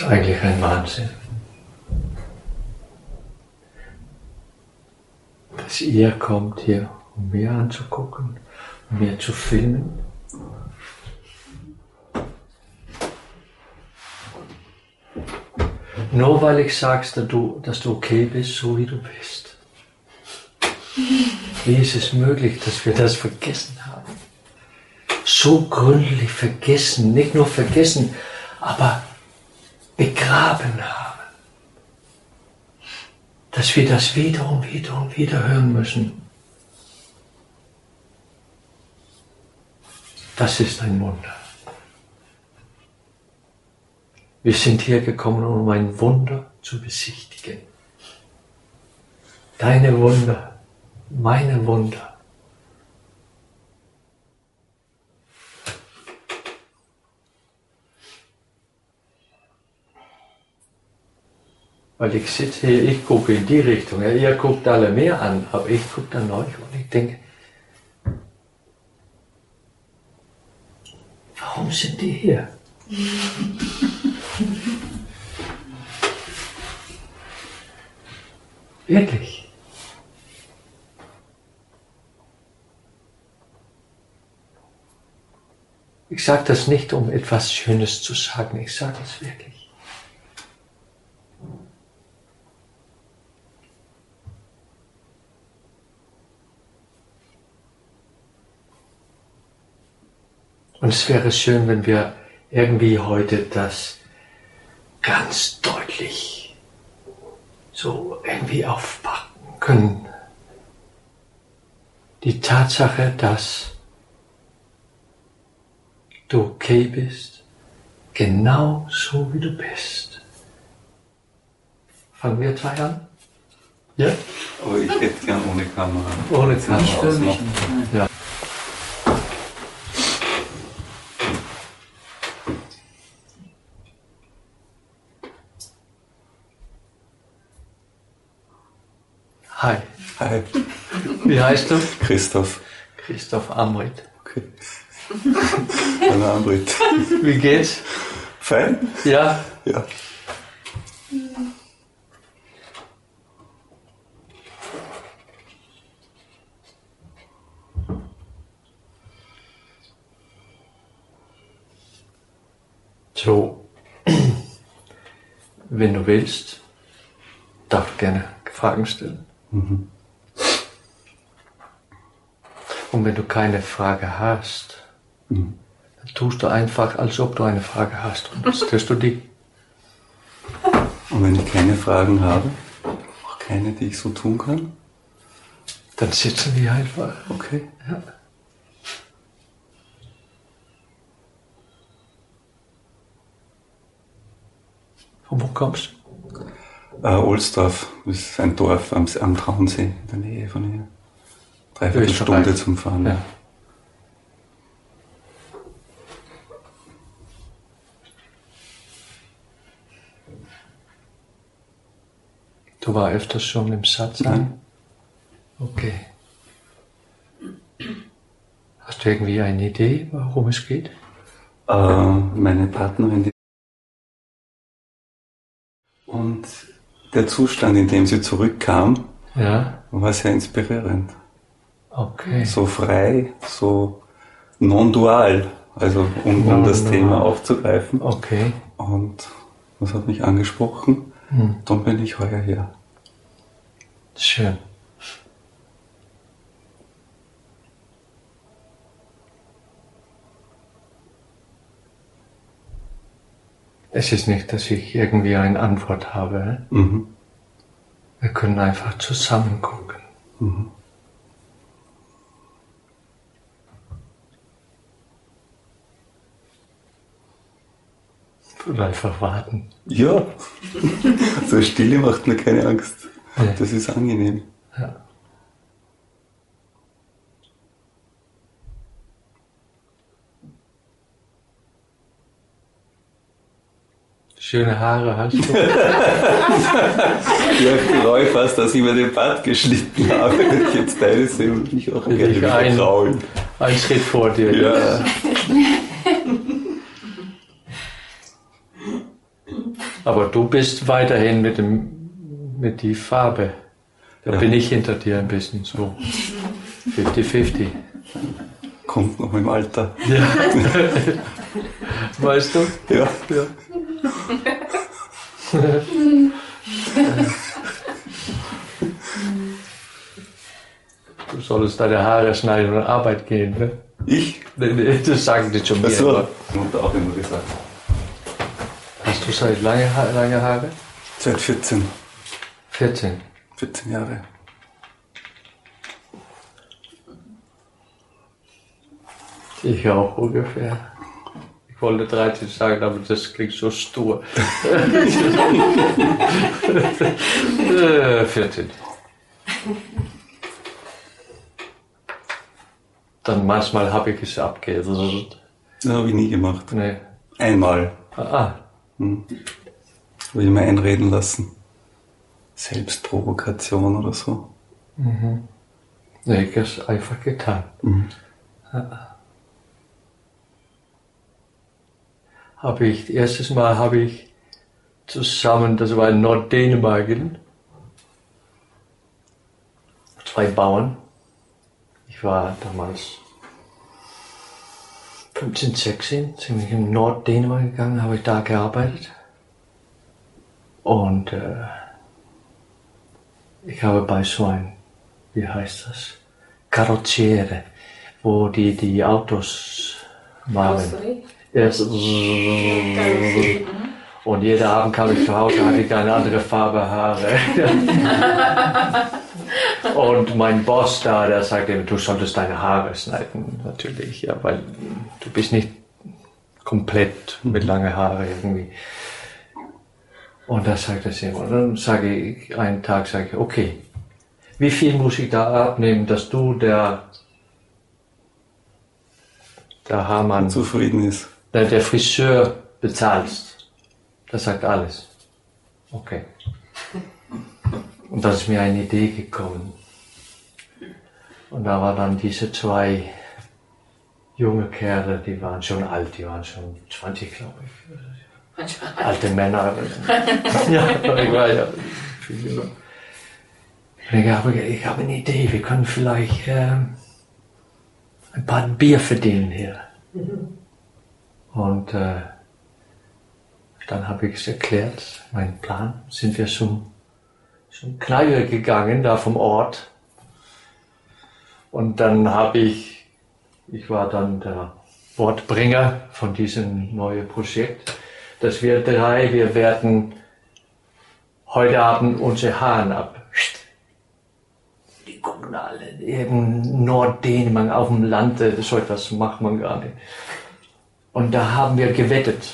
eigentlich ein Wahnsinn, dass ihr kommt hier, um mir anzugucken, um mir zu filmen. Nur weil ich sagst, dass du okay bist, so wie du bist. Wie ist es möglich, dass wir das vergessen haben? So gründlich vergessen, nicht nur vergessen, aber begraben haben. Dass wir das wieder und wieder und wieder hören müssen. Das ist ein Wunder. Wir sind hier gekommen, um ein Wunder zu besichtigen. Deine Wunder, meine Wunder. Weil ich sitze hier, ich gucke in die Richtung, ja, ihr guckt alle mehr an, aber ich gucke an euch und ich denke, warum sind die hier? Wirklich. Ich sage das nicht, um etwas Schönes zu sagen, ich sage es wirklich. Und es wäre schön, wenn wir irgendwie heute das ganz deutlich so irgendwie aufpacken können. Die Tatsache, dass du okay bist, genau so wie du bist. Fangen wir zwei an? Ja? Aber ich hätte gern ohne Kamera. Ohne Kamera. Ja. Hi. Hi. Wie heißt du? Christoph. Christoph Amrit. Okay. Hallo Amrit. Wie geht's? Fein? Ja? Ja. So, wenn du willst, darf ich gerne Fragen stellen. Mhm. Und wenn du keine Frage hast, dann tust du einfach, als ob du eine Frage hast und dann stellst du die. Und wenn ich keine Fragen habe, auch keine, die ich so tun kann? Dann sitzen wir einfach. Okay. Ja. Von wo kommst du? Ohlsdorf, das ist ein Dorf am Traunsee, in der Nähe von hier. 3/4 Stunde zum Fahren. Ja. Du warst öfters schon im Satsang? Nein. Okay. Hast du irgendwie eine Idee, worum es geht? Meine Partnerin, die und der Zustand, in dem sie zurückkam, Ja. war sehr inspirierend. Okay. So frei, so non-dual, also um das Thema aufzugreifen. Okay. Und das hat mich angesprochen. Dann bin ich heuer hier. Schön. Es ist nicht, dass ich irgendwie eine Antwort habe. Mhm. Wir können einfach zusammen gucken. Mhm. Und einfach warten. Ja, so Stille macht mir keine Angst. Ja. Das ist angenehm. Ja. Schöne Haare hast du. Ja, ich bereue fast, dass ich mir den Bart geschnitten habe. Wenn ich jetzt beide sehe, würde ich auch gerne wieder kraulen. Ein Schritt vor dir. Ja. Aber du bist weiterhin mit die Farbe. Da bin ich hinter dir ein bisschen so. 50-50. Kommt noch im Alter. Ja. Weißt du? Ja. Du solltest deine Haare schneiden und Arbeit gehen, ne? Ich? Nee, das sagen die schon mir. Achso, Mutter auch immer gesagt. Hast du seit lange Haare? Seit 14. 14. 14 Jahre. Ich auch ungefähr. Ich wollte 13 sagen, aber das klingt so stur. 14. Dann manchmal habe ich es abgeredet. Das habe ich nie gemacht. Nee. Einmal. Ah. Habe ich mir einreden lassen. Selbstprovokation oder so. Nee, ich habe es einfach getan. Erstes Mal habe ich zusammen, das war in Norddänemarken, 2 Bauern. Ich war damals 15, 16, sind wir in Norddänemark gegangen, habe ich da gearbeitet. Und ich habe bei so einem, wie heißt das, Carrozziere, wo die Autos waren. Und jeden Abend kam ich zu Hause, hatte ich eine andere Farbe Haare. Und mein Boss da, der sagte mir, du solltest deine Haare schneiden, natürlich, ja, weil du bist nicht komplett mit langen Haaren irgendwie. Und da sagt er immer, und dann sage ich, einen Tag sage ich, okay, wie viel muss ich da abnehmen, dass du der Haarmann Zufrieden ist. der Friseur bezahlst. Das sagt alles. Okay. Und da ist mir eine Idee gekommen. Und da waren dann diese 2 junge Kerle, die waren schon alt, die waren schon 20, glaube ich. Alte Männer. Ja, ich war ja viel jünger. Und ich habe eine Idee, wir können vielleicht ein paar Bier verdienen hier. Und dann habe ich es erklärt, meinen Plan, sind wir zum Kneipe gegangen, da vom Ort. Und dann ich war dann der Wortbringer von diesem neuen Projekt, dass wir werden heute Abend unsere Haare ab. Die gucken alle, eben Norddänemark auf dem Land, so etwas macht man gar nicht. Und da haben wir gewettet.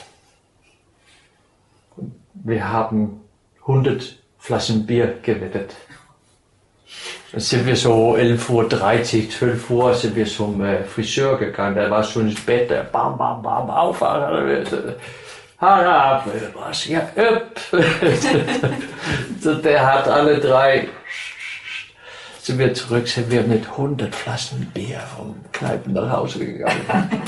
Wir haben 100 Flaschen Bier gewettet. Dann sind wir so 11:30 Uhr, 12 Uhr sind wir zum Friseur gegangen. Der war schon ins Bett, bam, bam, bam, aufwachen. Haare ab, was, ja, upp. Der hat alle 3. Sind wir mit 100 Flaschen Bier vom Kneipen nach Hause gegangen.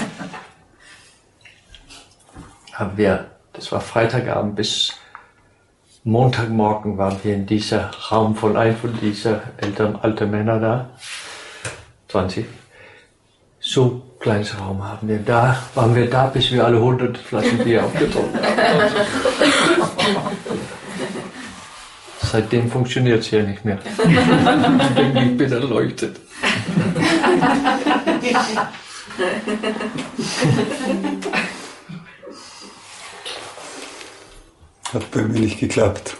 Das war Freitagabend bis Montagmorgen waren wir in dieser Raum von einem von dieser alten Männer da, 20. So kleines Raum waren wir da, bis wir alle 100 Flaschen Bier aufgetrunken haben. Seitdem funktioniert es hier nicht mehr. Ich bin erleuchtet. Hat bei mir nicht geklappt.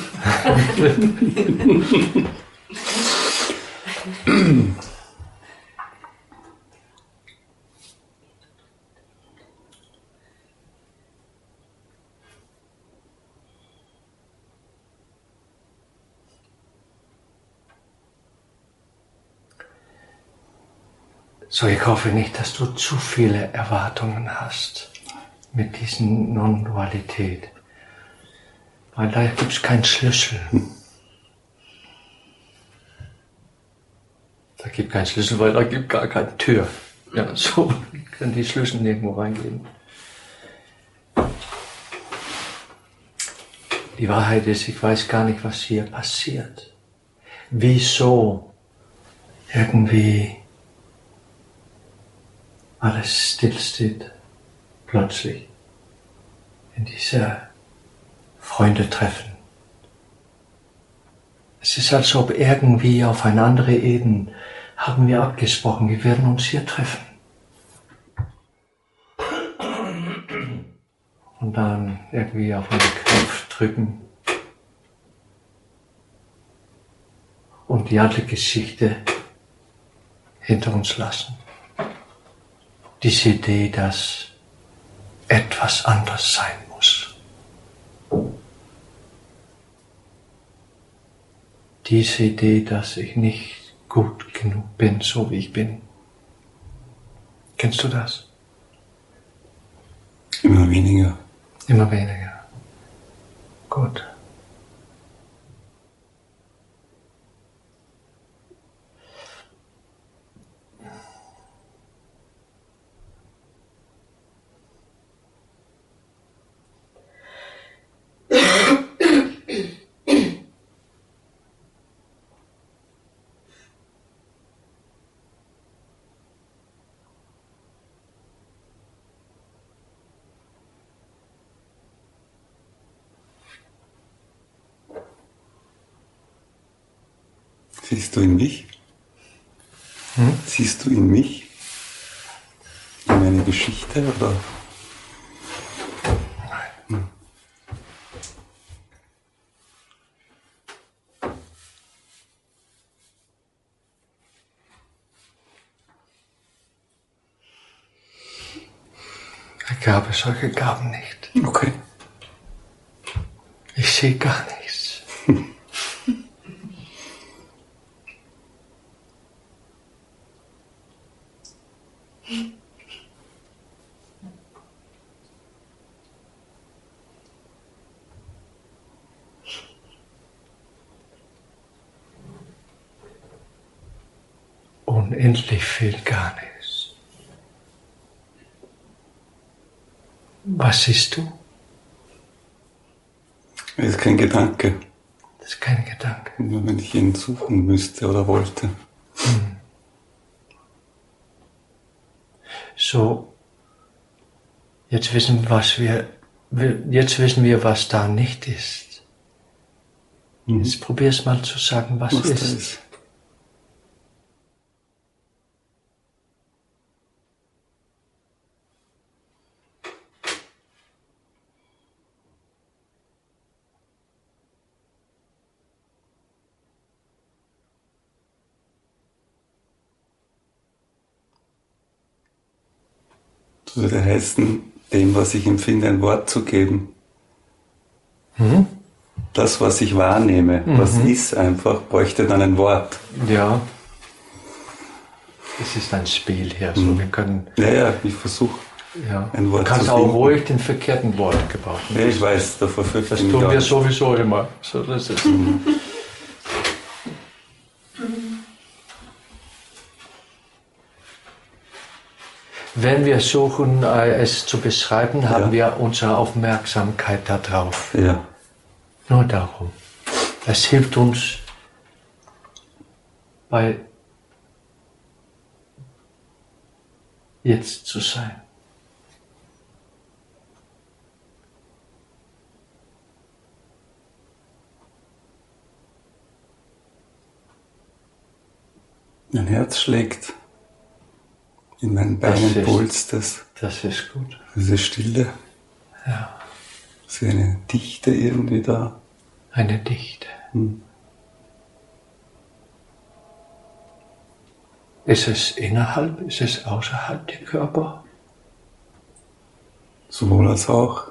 So, ich hoffe nicht, dass du zu viele Erwartungen hast mit diesen Non-Dualität. Weil da gibt es keinen Schlüssel. Da gibt es keinen Schlüssel, weil da gibt gar keine Tür. Ja, so können die Schlüssel nirgendwo reingehen. Die Wahrheit ist, ich weiß gar nicht, was hier passiert. Wieso irgendwie alles stillsteht, plötzlich in dieser Freundetreffen. Es ist, als ob irgendwie auf eine andere Ebene haben wir abgesprochen, wir werden uns hier treffen. Und dann irgendwie auf den Knopf drücken und die alte Geschichte hinter uns lassen. Diese Idee, dass etwas anders sein muss. Diese Idee, dass ich nicht gut genug bin, so wie ich bin. Kennst du das? Immer weniger. Immer weniger. Gut. Siehst du in mich? Siehst du in mich? In meine Geschichte oder? Nein. Ich habe solche Gaben nicht. Okay. Ich sehe gar nichts. Unendlich viel gar nichts. Was siehst du? Das ist kein Gedanke. Das ist kein Gedanke. Nur wenn ich ihn suchen müsste oder wollte. So, jetzt wissen wir, was da nicht ist. Jetzt probier's mal zu sagen, was Was da ist. ist. Das würde heißen, dem, was ich empfinde, ein Wort zu geben. Das, was ich wahrnehme, was ist einfach, bräuchte dann ein Wort. Ja. Es ist ein Spiel hier, so wir können. Ja, ich versuche ein Wort Du kannst zu auch finden. ruhig den verkehrten Wort gebrauchen. Ja, ich weiß, davor fürchte Das ich mich tun gar wir nicht. sowieso immer. So, das ist. Wenn wir suchen, es zu beschreiben, haben wir unsere Aufmerksamkeit darauf. Ja, Nur darum. Es hilft uns bei jetzt zu sein. mein Herz schlägt, in meinen Beinen pulst es. Das ist gut. Diese Stille, Ja, ist wie eine Dichte irgendwie da. eine Dichte. Ist es innerhalb, ist es außerhalb der Körper? Sowohl als auch.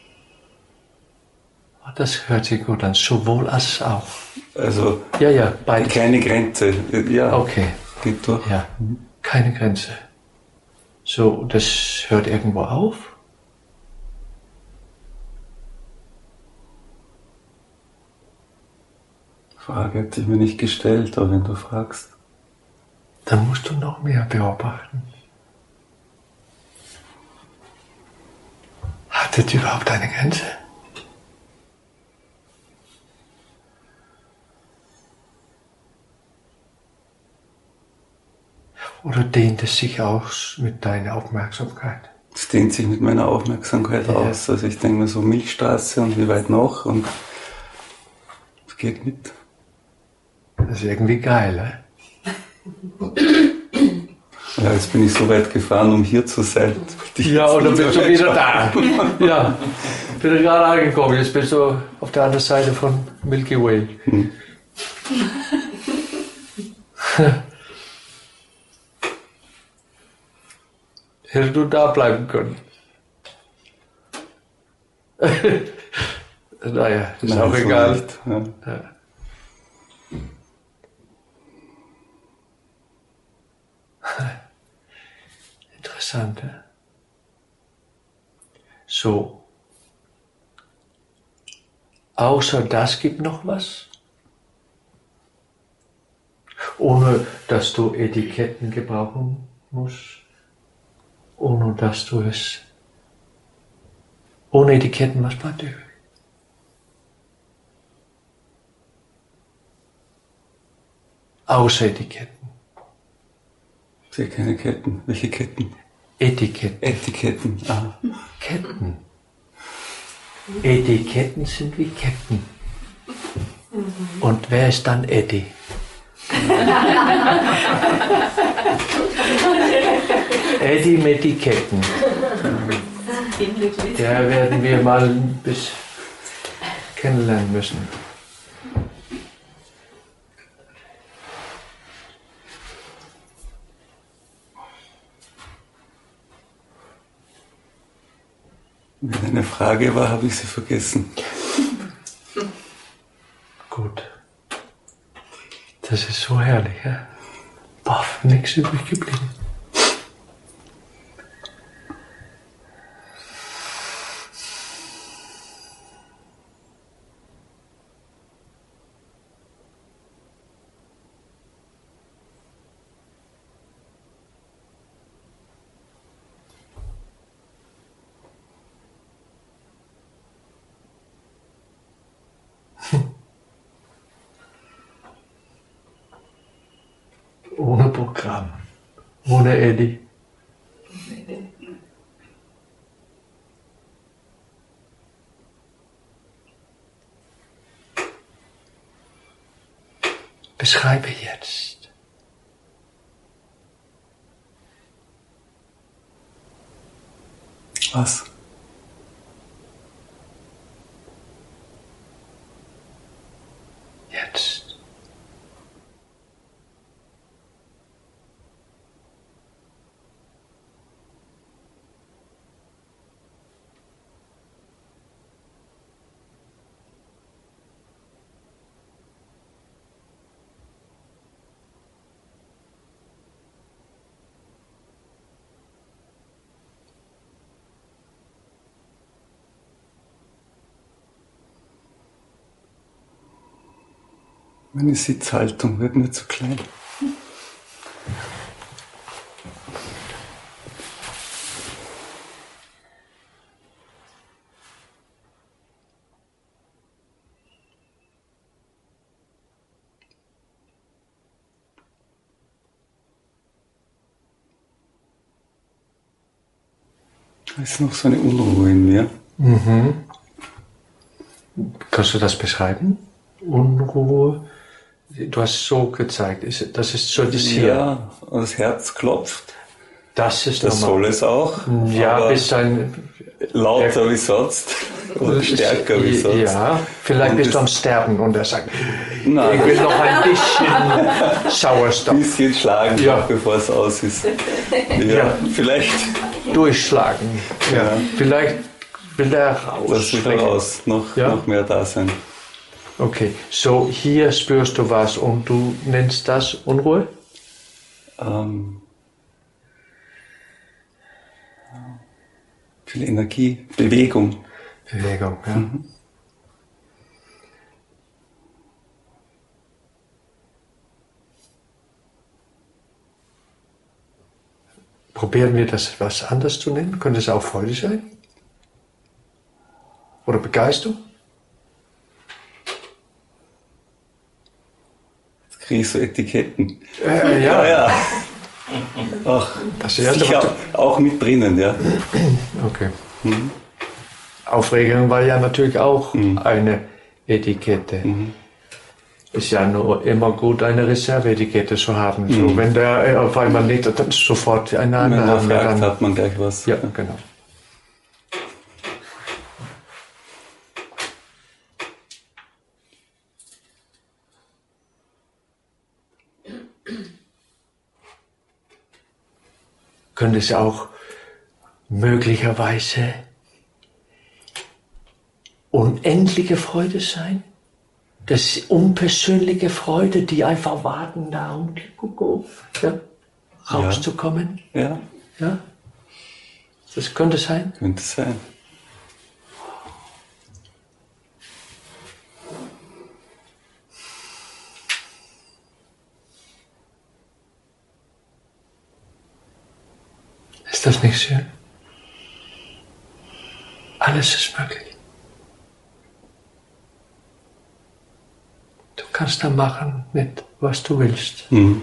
Das hört sich gut an, sowohl als auch. Also Ja, beides. keine Grenze. Ja, Okay, geht durch. ja, keine Grenze. So, das hört irgendwo auf? Frage hat sich mir nicht gestellt, aber wenn du fragst. Dann musst du noch mehr beobachten. Hat es überhaupt eine Grenze? Oder dehnt es sich aus mit deiner Aufmerksamkeit? Es dehnt sich mit meiner Aufmerksamkeit aus. Also ich denke mir so Milchstraße und wie weit noch und es geht mit. Das ist irgendwie geil, Ja, jetzt bin ich so weit gefahren, um hier zu sein. Ja, und dann bist du wieder da. Ja, bin gerade angekommen. Jetzt bist du auf der anderen Seite von Milky Way. Hättest du da bleiben können? Naja, ist Nein, auch so egal. nicht, ja. Ja. Interessant, ja? So. Außer das gibt noch was? Ohne dass du Etiketten gebrauchen musst? Ohne dass du es... Ohne Etiketten, was bleibt übrig? Außer Etiketten. Ich sehe keine Ketten. Welche Ketten? Etiketten. Etiketten. Ah. Ketten. Etiketten sind wie Ketten. Und wer ist dann Eddie? Eddie mit die Ketten. Der werden wir mal ein bisschen kennenlernen müssen. Wenn eine Frage war, habe ich sie vergessen. Gut. Das ist so herrlich, ja? Boah, nichts übrig geblieben. Ohne Programm, ohne Eddie. Beschreibe jetzt. Was? Jetzt. Meine Sitzhaltung wird mir zu klein. Da ist noch so eine Unruhe in mir. Mhm. Kannst du das beschreiben? Unruhe? Du hast so gezeigt, das ist so das hier. Ja, das Herz klopft. Das ist Das normal. soll es auch. Ja, aber bis ein... lauter wie sonst. Oder stärker wie sonst. Ja, vielleicht Und bist du das- am Sterben und er sagt, Nein. ich will noch ein bisschen Sauerstoff. Ein bisschen schlagen, Ja. bevor es aus ist. Ja, Ja. vielleicht Durchschlagen. Ja. Ja. Vielleicht will er raus. das wieder raus, noch mehr da sein. Okay, so hier spürst du was und du nennst das Unruhe? Viel Energie, Bewegung. Bewegung, ja. Probieren wir das was anderes zu nennen? Könnte es auch Freude sein? Oder Begeisterung? Jetzt kriege ich so Etiketten. Ja. Ja. Ach, Das erste, sicher auch mit drinnen, ja. Okay. Aufregung war ja natürlich auch eine Etikette. Ist ja nur immer gut, eine Reserveetikette zu haben. So, wenn der auf einmal nicht, dann sofort eine Wenn andere man haben. fragt, hat man gleich was. Ja, genau. Könnte es auch möglicherweise unendliche Freude sein? Das ist unpersönliche Freude, die einfach warten, darum ja, rauszukommen. Ja, Ja? Das könnte sein. könnte sein. Ist das nicht schön? Alles ist möglich. Du kannst da machen mit, was du willst. Mhm.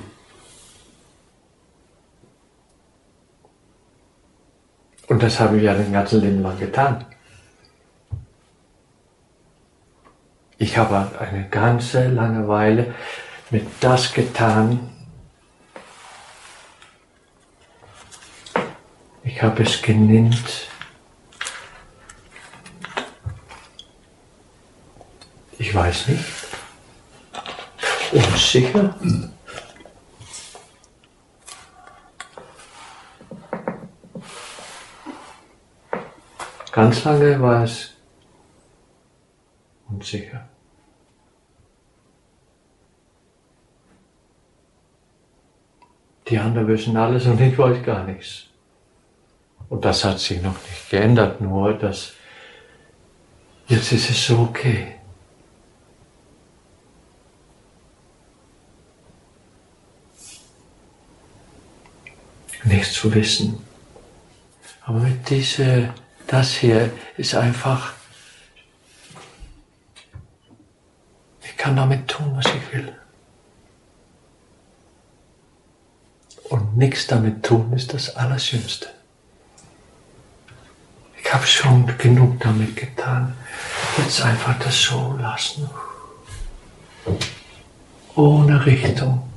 Und das habe ich ja den ganzen Leben lang getan. Ich habe eine ganze lange Weile mit das getan. Ich habe es genannt. Ich weiß nicht. Unsicher. Ganz lange war es unsicher. Die anderen wissen alles und ich weiß gar nichts. Und das hat sich noch nicht geändert, nur dass jetzt ist es so okay. Nichts zu wissen. Aber mit das hier ist einfach, ich kann damit tun, was ich will. Und nichts damit tun ist das Allerschönste. Ich habe schon genug damit getan. Jetzt einfach das so lassen. Ohne Richtung.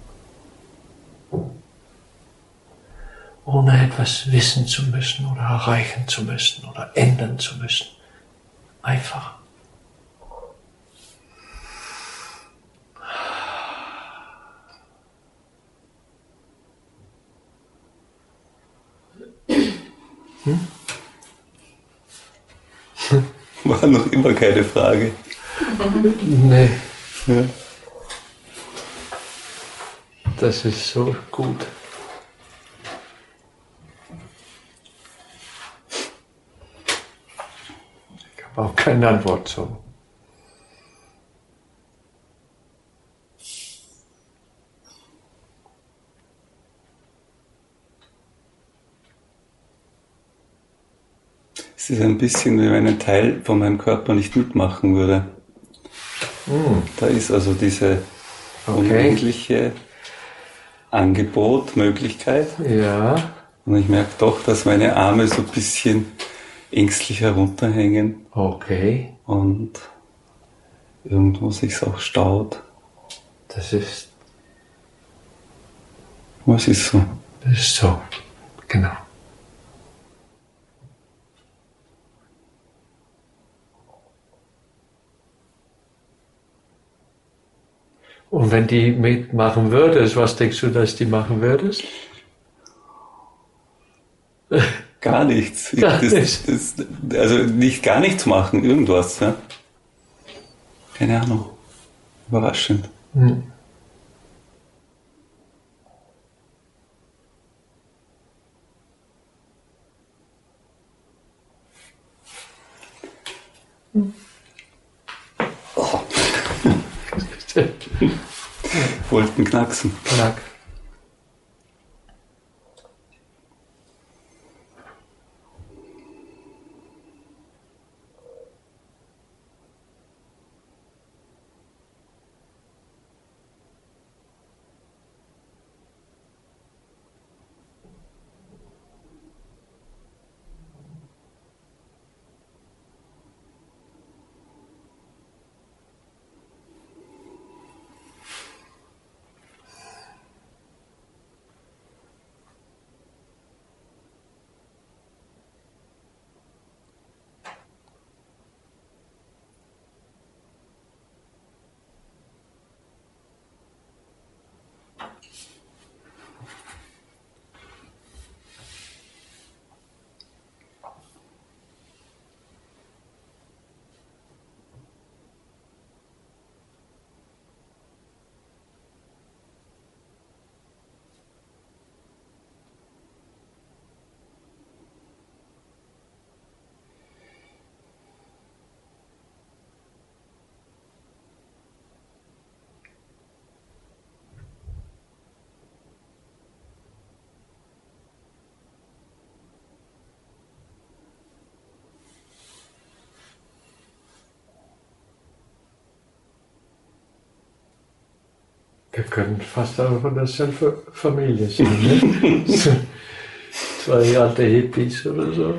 Ohne etwas wissen zu müssen oder erreichen zu müssen oder ändern zu müssen. Einfach. War noch immer keine Frage. Nee. Ja. Das ist so gut. Ich habe auch keine Antwort zu. Es ist ein bisschen, wie wenn ein Teil von meinem Körper nicht mitmachen würde. Da ist also diese unendliche Angebot, Möglichkeit. Ja. Und ich merke doch, dass meine Arme so ein bisschen ängstlich herunterhängen. Okay. Und irgendwo sich's auch staut. Das ist So? Das ist so. Genau. Und wenn die mitmachen würdest, was denkst du, dass die machen würdest? Gar nichts. Gar nichts. Also nicht gar nichts machen, irgendwas. Ja? Keine Ahnung. Überraschend. Oh. Wollten knacksen. Knack. Wir können fast auch von derselben Familie sein, ne? Zwei alte Hippies oder so.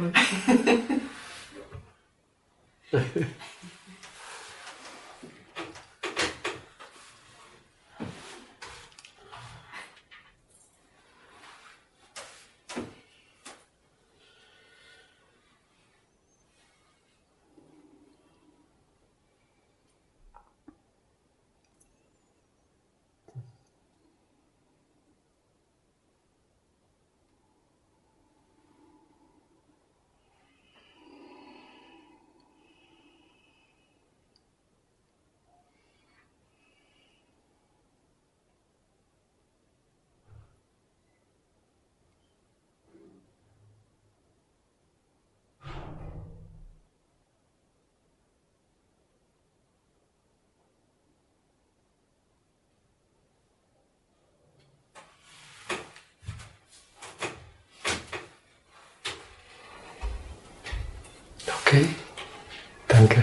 Okay, danke.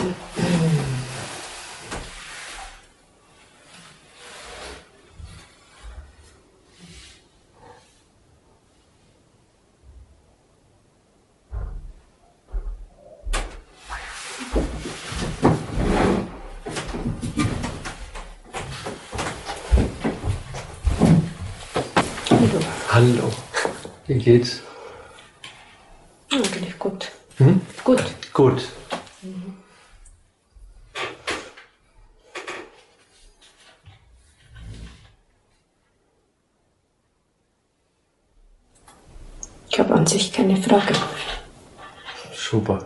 Hallo, wie geht's? Eigentlich gut. Hm? Gut. Gut. Ich habe an sich keine Frage. Super.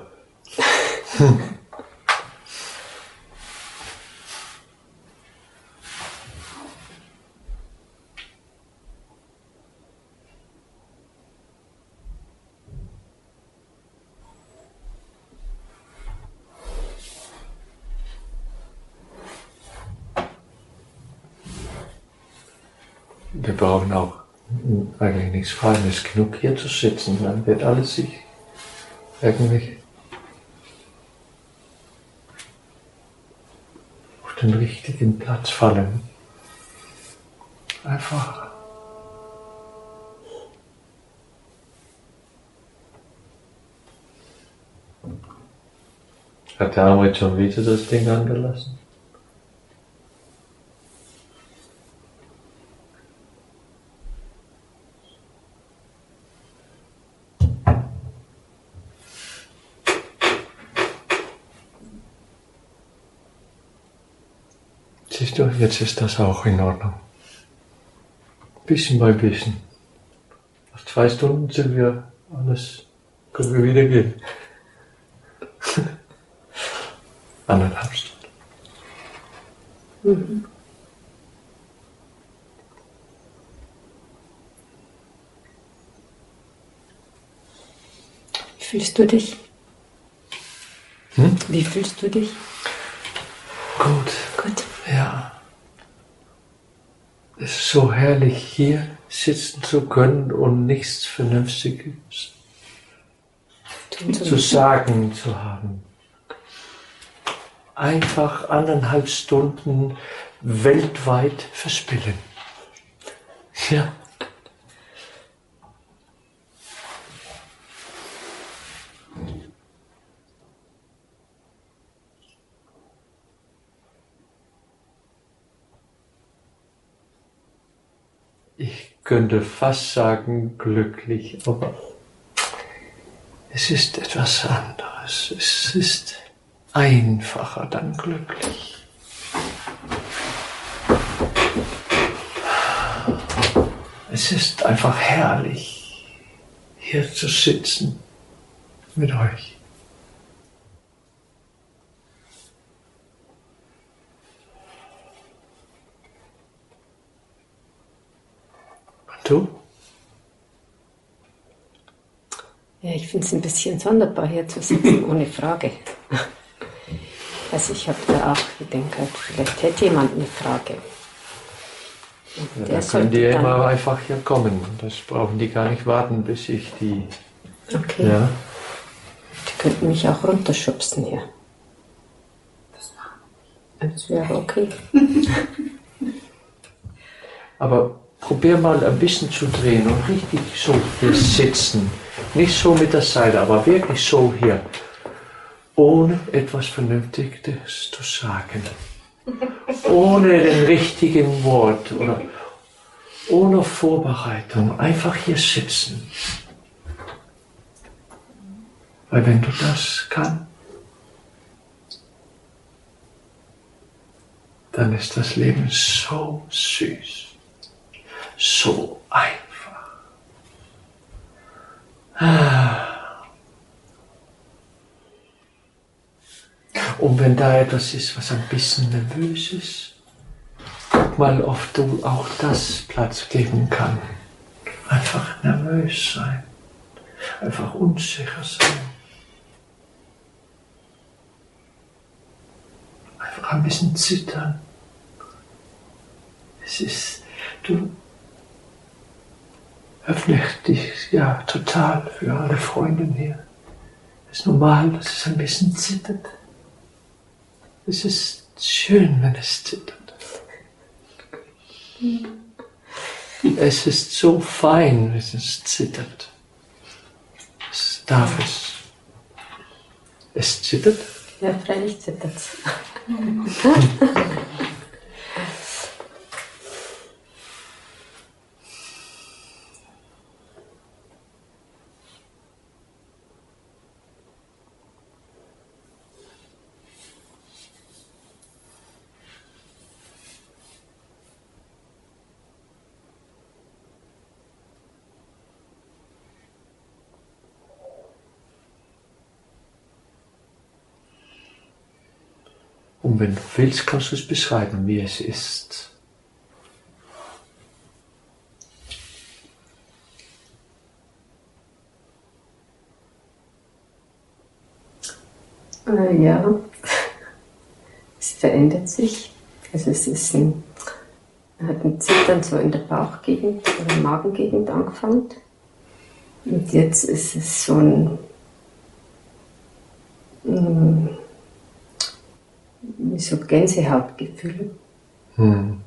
Wir brauchen auch eigentlich nichts fragen, es ist genug hier zu sitzen, dann wird alles sich irgendwie auf den richtigen Platz fallen. Einfach. Hat der Amrit schon wieder das Ding angelassen? Siehst du, jetzt ist das auch in Ordnung. Bisschen bei bisschen. Nach 2 Stunden sind wir alles, können wir wieder gehen. 1,5 Stunden. Mhm. Wie fühlst du dich? Wie fühlst du dich? Gut. Gut. Ja. Es ist so herrlich, hier sitzen zu können und nichts Vernünftiges zu sagen zu haben. Einfach 1,5 Stunden weltweit verspillen. Ja. Ich könnte fast sagen glücklich, aber es ist etwas anderes. Es ist einfacher dann glücklich. Es ist einfach herrlich, hier zu sitzen mit euch. Und du? Ja, ich finde es ein bisschen sonderbar, hier zu sitzen, ohne Frage. Also ich habe da auch gedacht, vielleicht hätte jemand eine Frage. Ja, da können die ja immer einfach hier kommen. Das brauchen die gar nicht warten, bis ich die... Okay. Ja. Die könnten mich auch runterschubsen hier. Das wäre okay. Aber probier mal ein bisschen zu drehen und richtig so hier sitzen. Nicht so mit der Seite, aber wirklich so hier. Ohne etwas Vernünftiges zu sagen. Ohne den richtigen Wort oder ohne Vorbereitung. Einfach hier sitzen. Weil wenn du das kannst, dann ist das Leben so süß. So einfach. Und wenn da etwas ist, was ein bisschen nervös ist, guck mal, ob du auch das Platz geben kannst. Einfach nervös sein. Einfach unsicher sein. Einfach ein bisschen zittern. Es ist, du öffnest dich ja total für alle Freunde hier. Es ist normal, dass es ein bisschen zittert. Es ist schön, wenn es zittert. Es ist so fein, wenn es zittert. Es darf es. Es zittert? Ja, freilich zittert es. Und wenn du willst, kannst du es beschreiben, wie es ist. Ja, es verändert sich. Also es ist hat ein Zittern so in der Bauchgegend oder Magengegend angefangen. Und jetzt ist es so ein wie so Gänsehautgefühl. Mhm.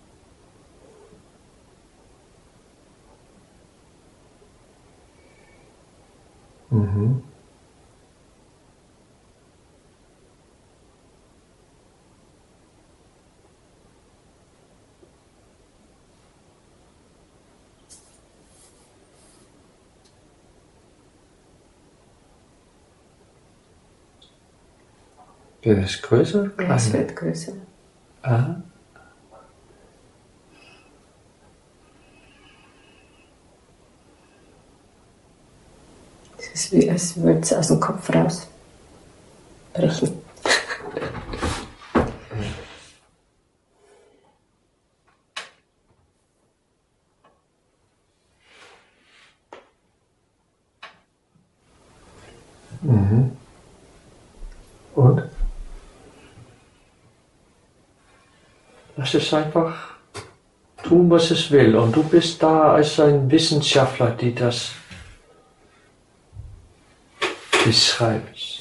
Wird es größer? Ja, es wird größer. Aha. Es ist wie, als würde es aus dem Kopf rausbrechen. Mhm. Und? Lass es einfach tun, was es will. Und du bist da als ein Wissenschaftler, die das beschreibt.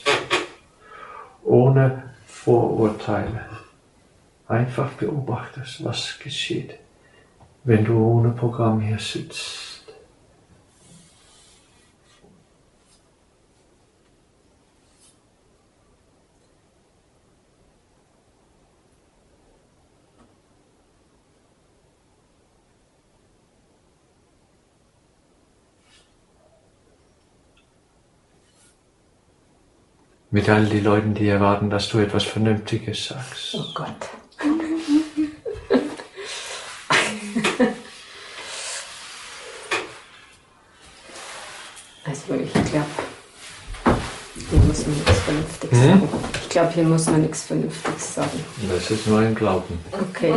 Ohne Vorurteile. Einfach beobachtest, was geschieht, wenn du ohne Programm hier sitzt. Mit all den Leuten, die erwarten, dass du etwas Vernünftiges sagst. Oh Gott. Also ich glaube, hier muss man nichts Vernünftiges sagen. Ich glaube, hier muss man nichts Vernünftiges sagen. Das ist nur ein Glauben. Okay.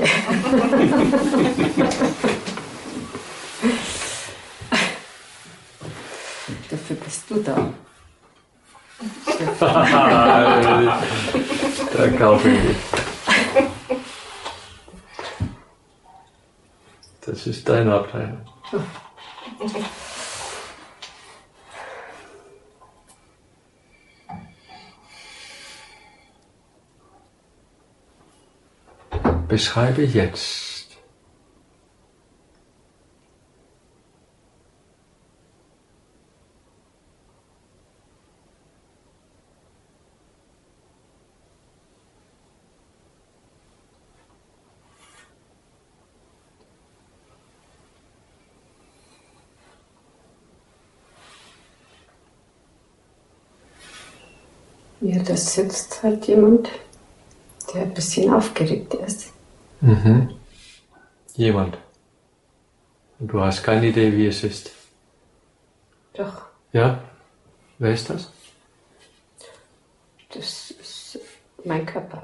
Dafür bist du da. Da kaufe ich nicht. Das ist deine Abteilung. Beschreibe jetzt. Ja, da sitzt halt jemand, der ein bisschen aufgeregt ist. Mhm. Jemand. Und du hast keine Idee, wie es ist. Doch, Ja? Wer ist das? das ist mein Körper.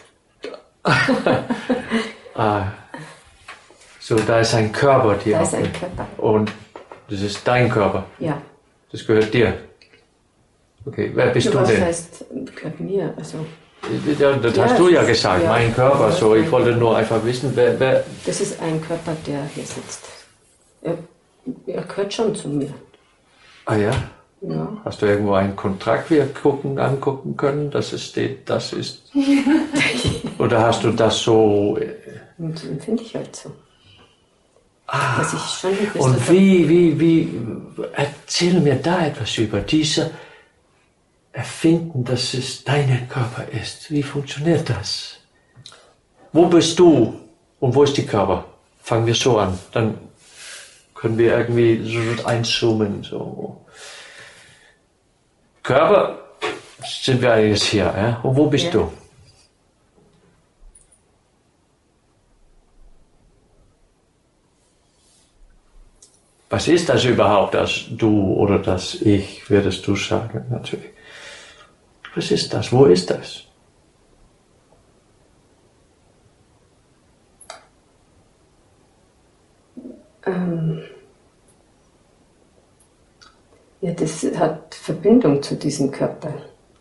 So, da ist ein Körper, die Da ist ein aufgeht. Körper. Und das ist dein Körper. Ja. Das gehört dir. Okay, wer bist du Was denn? heißt, gehört mir? Also, Ja, das Ja, hast du ja gesagt, ja. mein Körper. Ja, So, ich mein wollte nur einfach wissen, wer. das ist ein Körper, der hier sitzt. Er gehört schon zu mir. Ah ja? Ja. Hast du irgendwo einen Kontrakt angucken können, dass es steht, das ist? Oder hast du das so? Und den finde ich halt so. Dass ich schon ein bisschen Und wie, erzähl mir da etwas über diese Erfinden, dass es dein Körper ist. Wie funktioniert das? Wo bist du und wo ist die Körper? Fangen wir so an. Dann können wir irgendwie so einzoomen. So. Körper sind wir jetzt hier. Ja? Und wo bist Ja. du? Was ist das überhaupt, das Du oder das Ich, würdest du sagen, natürlich. Was ist das? Wo ist das? Ja, das hat Verbindung zu diesem Körper.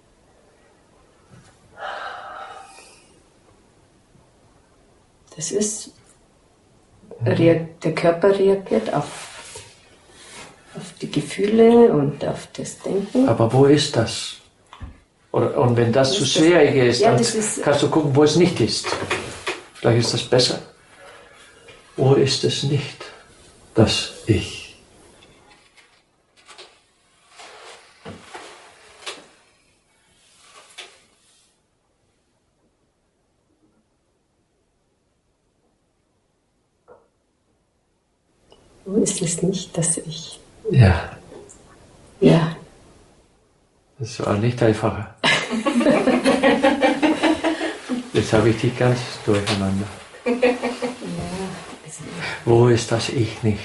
Das ist, der Körper reagiert auf die Gefühle und auf das Denken. Aber wo ist das? Und wenn das zu Ist das- schwierig ist, Ja, dann das ist- kannst du gucken, wo es nicht ist. Vielleicht ist das besser. Wo ist es nicht? Das Ich. Wo ist es nicht, das Ich? Ja, Ja, das war nicht einfacher. Jetzt habe ich dich ganz durcheinander. Wo ist das Ich nicht?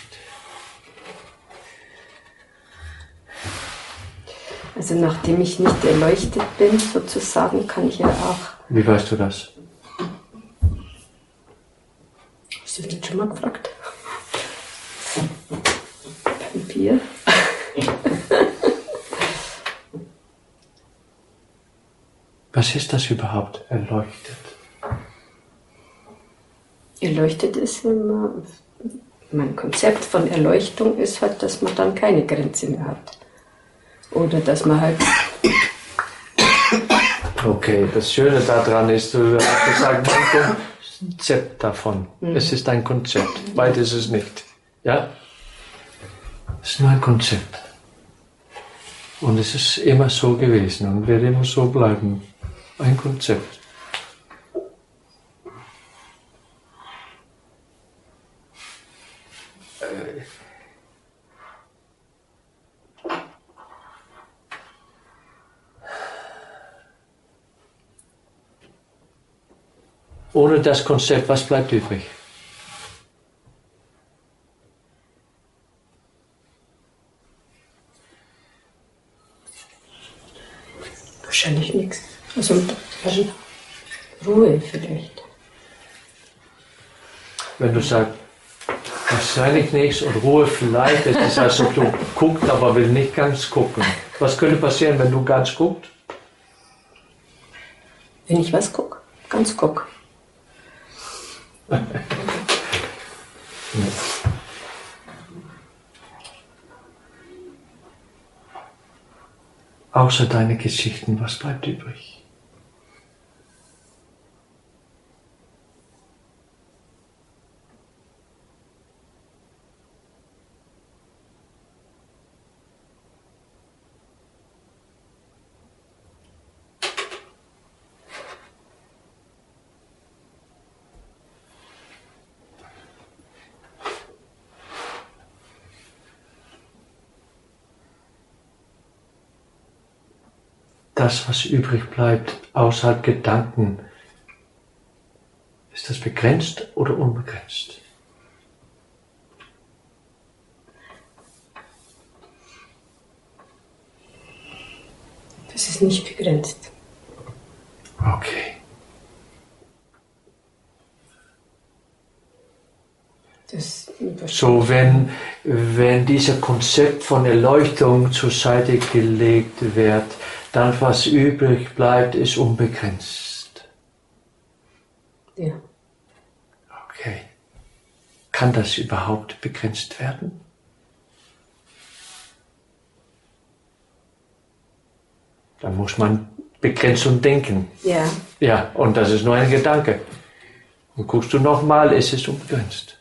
also nachdem ich nicht erleuchtet bin, sozusagen, kann ich ja auch. Wie weißt du das? Hast du das schon mal gefragt? Beim Bier? Was ist das überhaupt, erleuchtet? Erleuchtet ist immer. Mein Konzept von Erleuchtung ist halt, dass man dann keine Grenze mehr hat. Oder dass man halt. Okay, das Schöne daran ist, du hast gesagt, mein Konzept davon. Es ist ein Konzept, weit ist es nicht. Ja? Es ist nur ein Konzept. Und es ist immer so gewesen und wird immer so bleiben. Ein Konzept. Ohne das Konzept, was bleibt übrig? Wahrscheinlich nichts. Also Ruhe vielleicht. Wenn du sagst, wahrscheinlich nichts und Ruhe vielleicht, es ist also, du guckst, aber will nicht ganz gucken. Was könnte passieren, wenn du ganz guckst? Wenn ich was gucke? Ganz guck. Außer deine Geschichten, was bleibt übrig? Das, was übrig bleibt, außerhalb Gedanken, ist das begrenzt oder unbegrenzt? Das ist nicht begrenzt. Okay. So, wenn dieser Konzept von Erleuchtung zur Seite gelegt wird, dann was übrig bleibt, ist unbegrenzt. Ja. Okay. Kann das überhaupt begrenzt werden? Da muss man Begrenzung denken. Ja. Ja, und das ist nur ein Gedanke. Und guckst du nochmal, ist es unbegrenzt.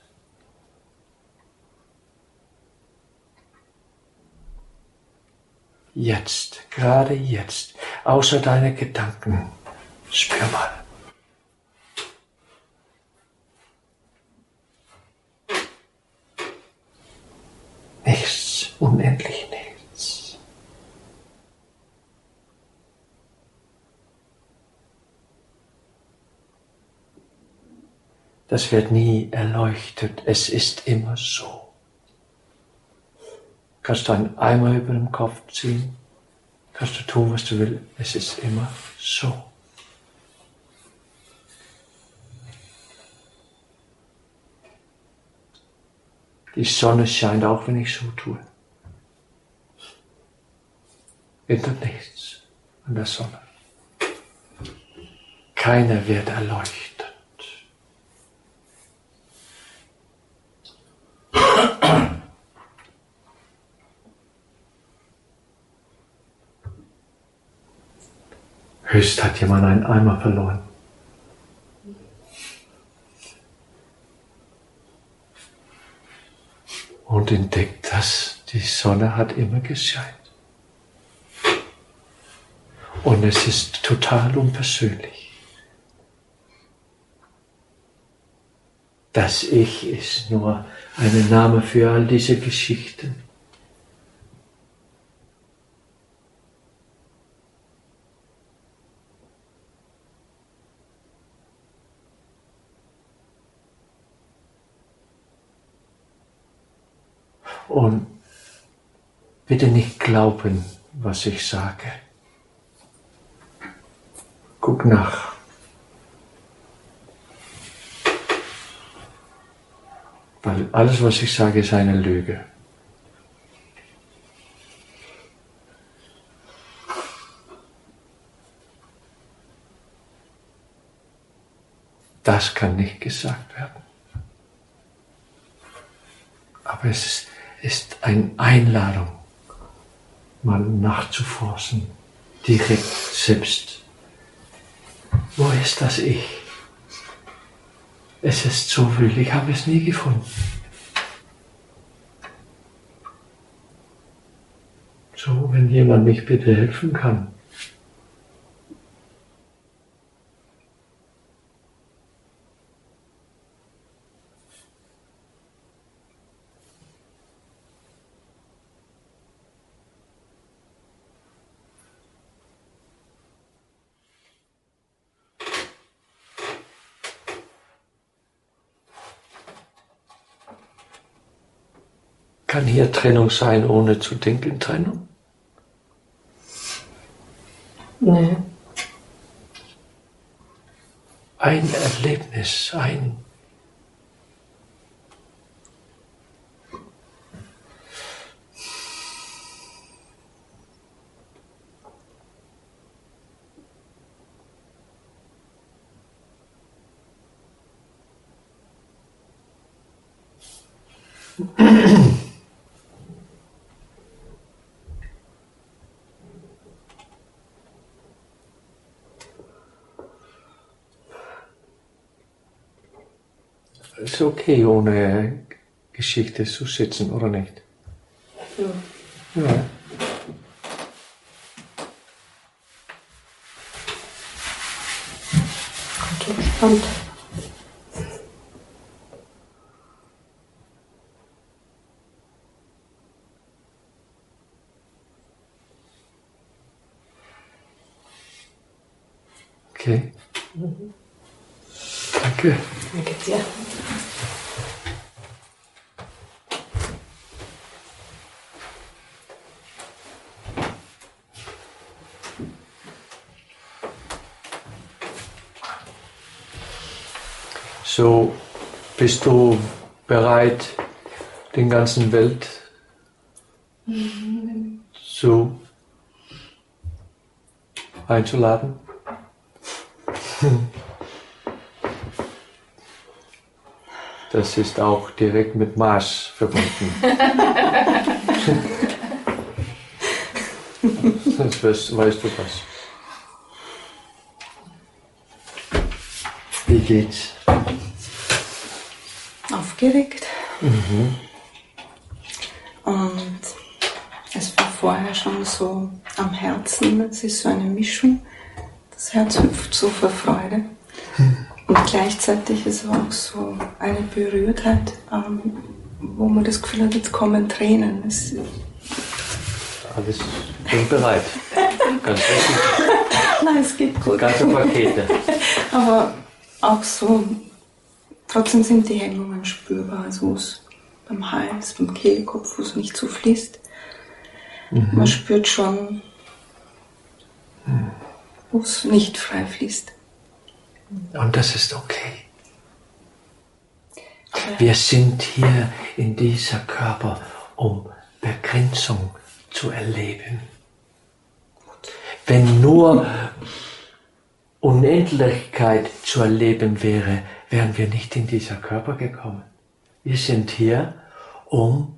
Jetzt, gerade jetzt, außer deine Gedanken, spür mal. Nichts, unendlich nichts. Das wird nie erleuchtet, es ist immer so. Kannst du einen Eimer über dem Kopf ziehen, kannst du tun, was du willst, es ist immer so. Die Sonne scheint auch, wenn ich so tue. Ändert nichts an der Sonne. Keiner wird erleuchtet. Höchst hat jemand einen Eimer verloren. Und entdeckt, dass die Sonne hat immer gescheint. Und es ist total unpersönlich. Das Ich ist nur ein Name für all diese Geschichten. Und bitte nicht glauben, was ich sage. Guck nach. Weil alles, was ich sage, ist eine Lüge. Das kann nicht gesagt werden. Aber es ist eine Einladung, mal nachzuforschen, direkt selbst. Wo ist das Ich? Es ist so wild, ich habe es nie gefunden. So, wenn jemand mich bitte helfen kann. Kann hier Trennung sein, ohne zu denken Trennung? Nee. Ein Erlebnis, ein... Ist okay, ohne Geschichte zu sitzen, oder nicht? Ja. Ja. Okay, gespannt. Okay. Danke. Danke dir. So, bist du bereit, den ganzen Welt zu einzuladen? Das ist auch direkt mit Mars verbunden. Das weißt du was. Wie geht's? Aufgeregt. Und es war vorher schon so am Herzen, es ist so eine Mischung. Das Herz hüpft so vor Freude. Und gleichzeitig ist auch so eine Berührtheit, wo man das Gefühl hat, jetzt kommen Tränen. Alles bin bereit. Ganz richtig. Nein, es geht gut. Ganze Pakete. Aber auch so, trotzdem sind die Hemmungen spürbar, also wo es beim Hals, beim Kehlkopf, wo es nicht so fließt. Man spürt schon, wo es nicht frei fließt. Und das ist okay. Wir sind hier in dieser Körper, um Begrenzung zu erleben. Wenn nur Unendlichkeit zu erleben wäre, wären wir nicht in dieser Körper gekommen. Wir sind hier, um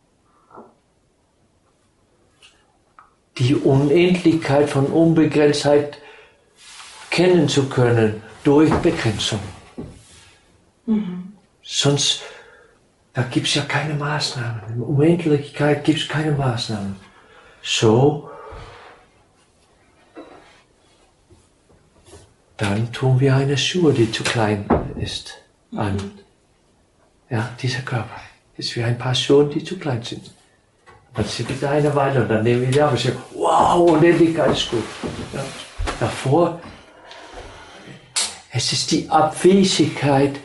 die Unendlichkeit von Unbegrenztheit kennen zu können durch Begrenzung. Sonst, da gibt es ja keine Maßnahmen. In Unendlichkeit gibt es keine Maßnahmen. So, dann tun wir eine Schuhe, die zu klein ist, an. Ja, dieser Körper ist wie ein paar Schuhe, die zu klein sind. Dann sind wir da eine Weile und dann nehmen wir die ab und sagen, wow, Unendlichkeit ist gut. Ja. Davor, es ist die Abwesenheit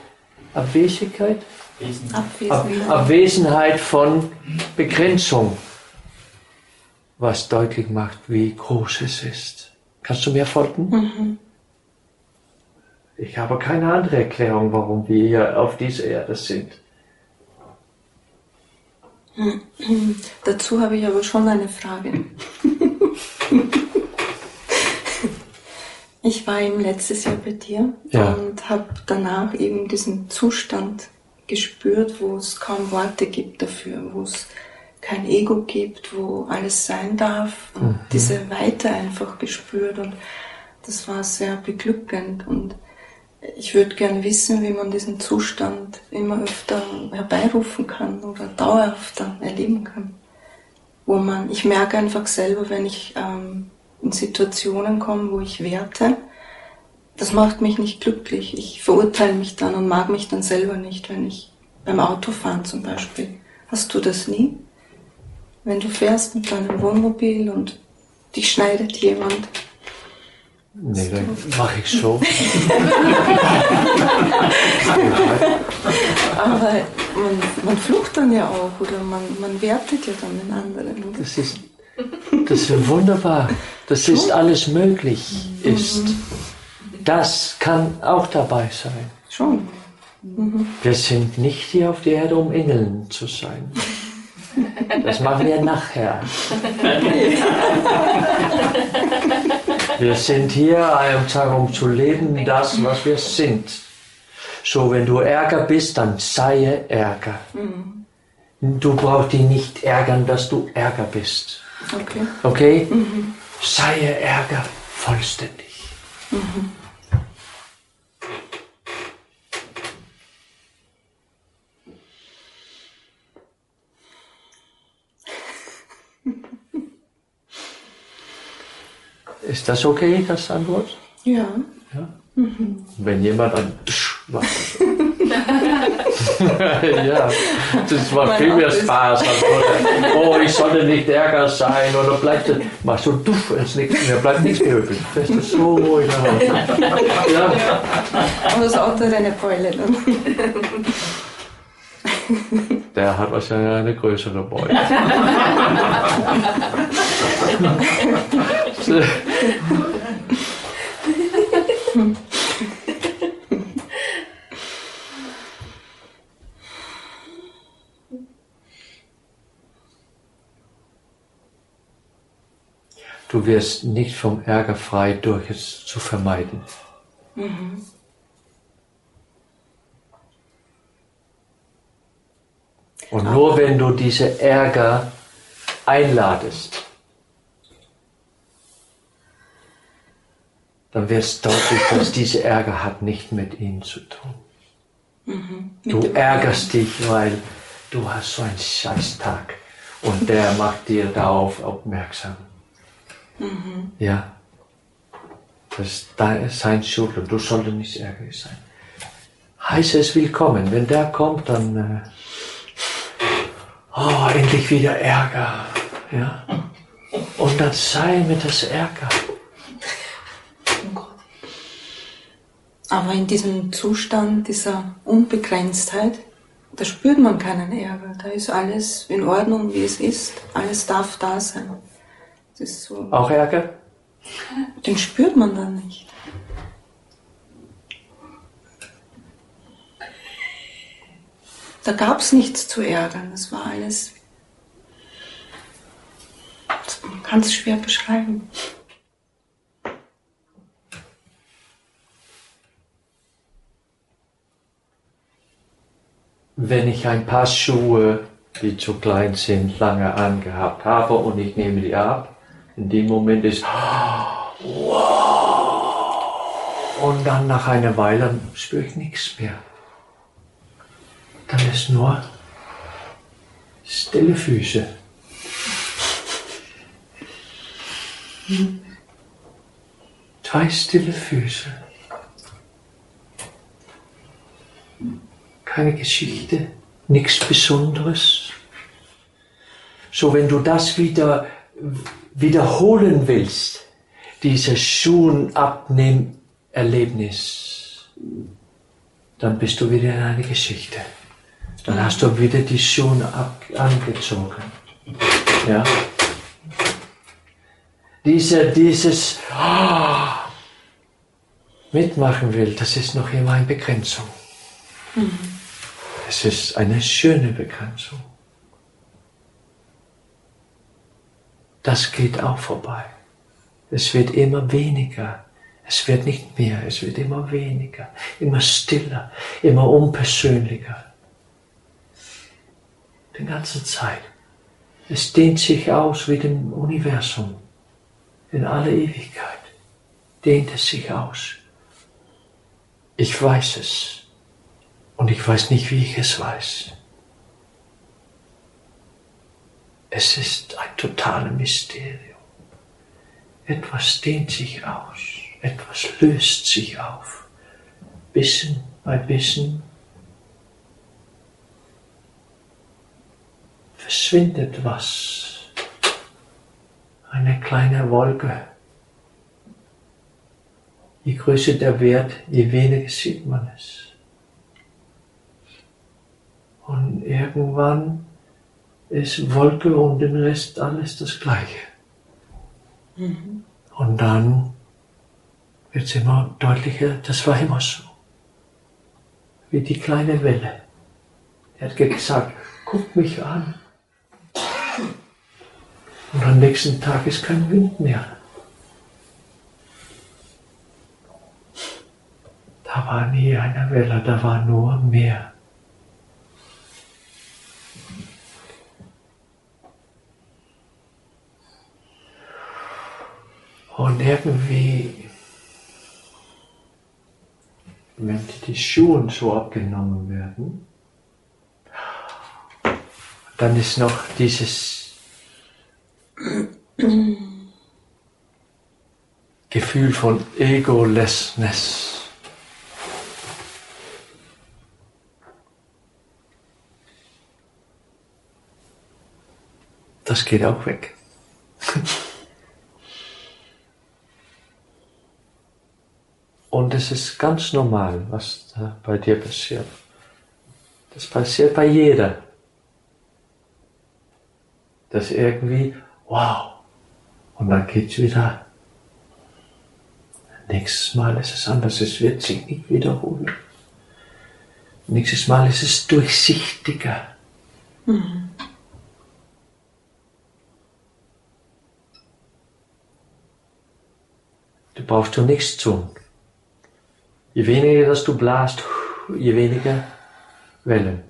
von Begrenzung, was deutlich macht, wie groß es ist. Kannst du mir folgen? Ich habe keine andere Erklärung, warum wir hier auf dieser Erde sind. Dazu habe ich aber schon eine Frage. Ich war eben letztes Jahr bei dir und habe danach eben diesen Zustand gespürt, wo es kaum Worte gibt dafür, wo es kein Ego gibt, wo alles sein darf und diese Weite einfach gespürt und das war sehr beglückend und ich würde gerne wissen, wie man diesen Zustand immer öfter herbeirufen kann oder dauerhafter erleben kann. Ich merke einfach selber, wenn ich in Situationen komme, wo ich werte, das macht mich nicht glücklich. Ich verurteile mich dann und mag mich dann selber nicht, wenn ich beim Autofahren zum Beispiel. Hast du das nie? Wenn du fährst mit deinem Wohnmobil und dich schneidet jemand. Nee, dann mache ich so. Aber man flucht dann ja auch oder man wertet ja dann den anderen. Oder? Das ist wunderbar. Das ist alles möglich ist. Das kann auch dabei sein. Schon. Wir sind nicht hier auf der Erde, um Engeln zu sein. Das machen wir nachher. Wir sind hier, um zu leben, das, was wir sind. So, wenn du Ärger bist, dann sei Ärger. Du brauchst dich nicht ärgern, dass du Ärger bist. Okay. Okay? Sei Ärger vollständig. Ist das okay, das Antwort? Ja. Ja? Wenn jemand ein macht. Ja, das war viel mehr Spaß. Oh, ich sollte nicht Ärger sein. Oder machst du duff ins Nichts mehr, bleibt nichts mehr übrig. Das ist so ruhig. Ja. Und das Auto hat eine Beule dann. Der hat wahrscheinlich eine größere Beule. Du wirst nicht vom Ärger frei, durch es zu vermeiden. Und nur wenn du diese Ärger einladest, dann wird es deutlich, dass dieser Ärger hat nicht mit ihnen zu tun. Du ärgerst dich, weil du hast so einen Scheißtag und der macht dir darauf aufmerksam. Ja, das ist sein Schuld und du solltest nicht ärgerlich sein. Heiße es willkommen, wenn der kommt, dann endlich wieder Ärger. Ja? Und dann sei mit das Ärger. Aber in diesem Zustand dieser Unbegrenztheit, da spürt man keinen Ärger. Da ist alles in Ordnung, wie es ist. Alles darf da sein. Das ist so. Auch Ärger? Den spürt man dann nicht. Da gab es nichts zu ärgern. Das war alles. Man kann es schwer beschreiben. Wenn ich ein paar Schuhe, die zu klein sind, lange angehabt habe und ich nehme die ab, in dem Moment ist wow. Und dann nach einer Weile spüre ich nichts mehr. Dann ist nur stille Füße. Zwei stille Füße. Keine Geschichte, nichts Besonderes. So, wenn du das wiederholen willst, dieses Schuhen-Abnehmen-Erlebnis, dann bist du wieder in einer Geschichte. Dann hast du wieder die Schuhe angezogen. Ja? Dieses mitmachen will, das ist noch immer eine Begrenzung. Es ist eine schöne Begrenzung. Das geht auch vorbei. Es wird immer weniger. Es wird nicht mehr. Es wird immer weniger. Immer stiller. Immer unpersönlicher. Die ganze Zeit. Es dehnt sich aus wie dem Universum. In aller Ewigkeit dehnt es sich aus. Ich weiß es. Und ich weiß nicht, wie ich es weiß. Es ist ein totales Mysterium. Etwas dehnt sich aus. Etwas löst sich auf. Bisschen bei bisschen verschwindet was. Eine kleine Wolke. Je größer der Wert, je weniger sieht man es. Und irgendwann ist Wolke und den Rest alles das Gleiche. Und dann wird es immer deutlicher, das war immer so. Wie die kleine Welle. Er hat gesagt, guck mich an. Und am nächsten Tag ist kein Wind mehr. Da war nie eine Welle, da war nur Meer. Und irgendwie, wenn die Schuhe so abgenommen werden, dann ist noch dieses Gefühl von Egolessness. Das geht auch weg. Und es ist ganz normal, was da bei dir passiert. Das passiert bei jeder. Das irgendwie, wow. Und dann geht's wieder. Nächstes Mal ist es anders, es wird sich nicht wiederholen. Nächstes Mal ist es durchsichtiger. Mhm. Du brauchst du nichts tun. Je weniger dass du blast, je weniger Wellen.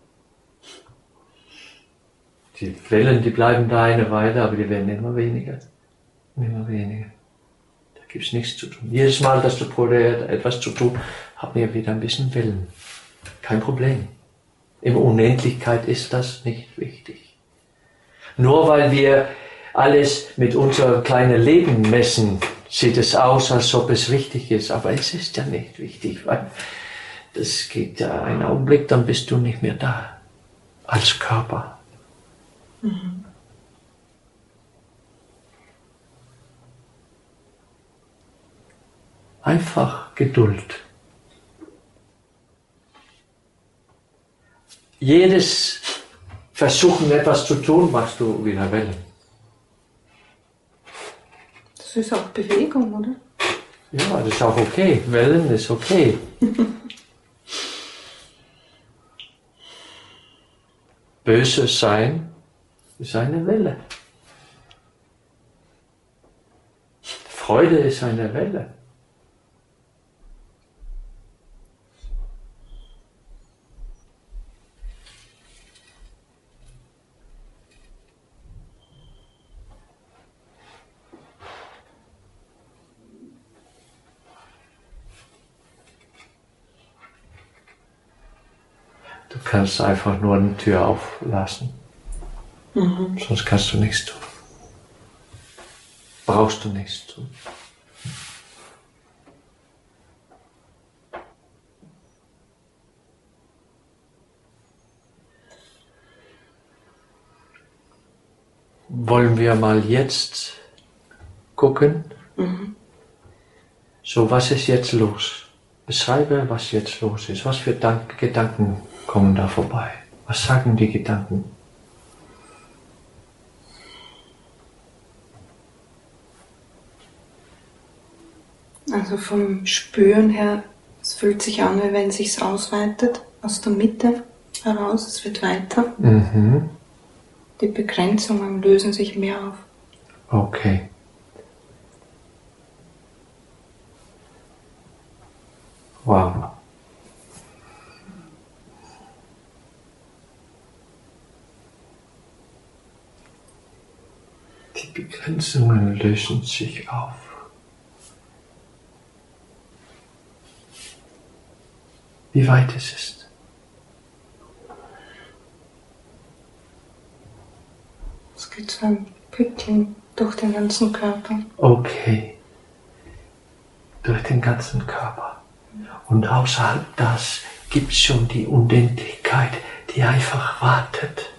Die Wellen, die bleiben da eine Weile, aber die werden immer weniger. Immer weniger. Da gibt es nichts zu tun. Jedes Mal, dass du probierst, etwas zu tun, haben wir wieder ein bisschen Wellen. Kein Problem. In Unendlichkeit ist das nicht wichtig. Nur weil wir alles mit unserem kleinen Leben messen, sieht es aus, als ob es wichtig ist, aber es ist ja nicht wichtig, weil das geht ja einen Augenblick, dann bist du nicht mehr da, als Körper. Mhm. Einfach Geduld. Jedes Versuchen, etwas zu tun, machst du wieder Wellen. Das ist auch Bewegung, oder? Ja, das ist auch okay. Wellen ist okay. Böse sein ist eine Welle. Freude ist eine Welle. Du kannst einfach nur eine Tür auflassen. Mhm. Sonst kannst du nichts tun. Brauchst du nichts tun. Wollen wir mal jetzt gucken? Mhm. So, was ist jetzt los? Beschreibe, was jetzt los ist. Was für Gedanken kommen da vorbei? Was sagen die Gedanken? Also vom Spüren her, es fühlt sich an, wie wenn es sich ausweitet, aus der Mitte heraus, es wird weiter. Mhm. Die Begrenzungen lösen sich mehr auf. Okay. Wow. Die Begrenzungen lösen sich auf. Wie weit ist es? Es geht so ein Pünktchen durch den ganzen Körper. Okay. Durch den ganzen Körper. Und außerhalb das gibt es schon die Unendlichkeit, die einfach wartet.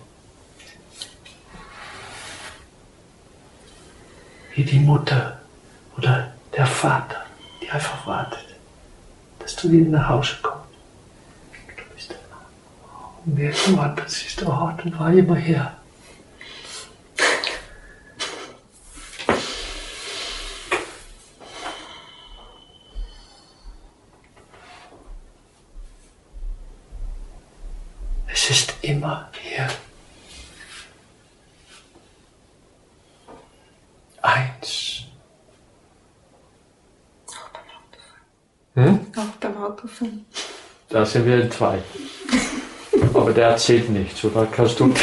Wie die Mutter oder der Vater, die einfach wartet, dass du wieder nach Hause kommst. Du bist da. Und irgendwann siehst du, oh, du war immer her. immer hier. Eins. Auch beim Autofahren. Da sind wir in 2. Aber der erzählt nichts, oder kannst du...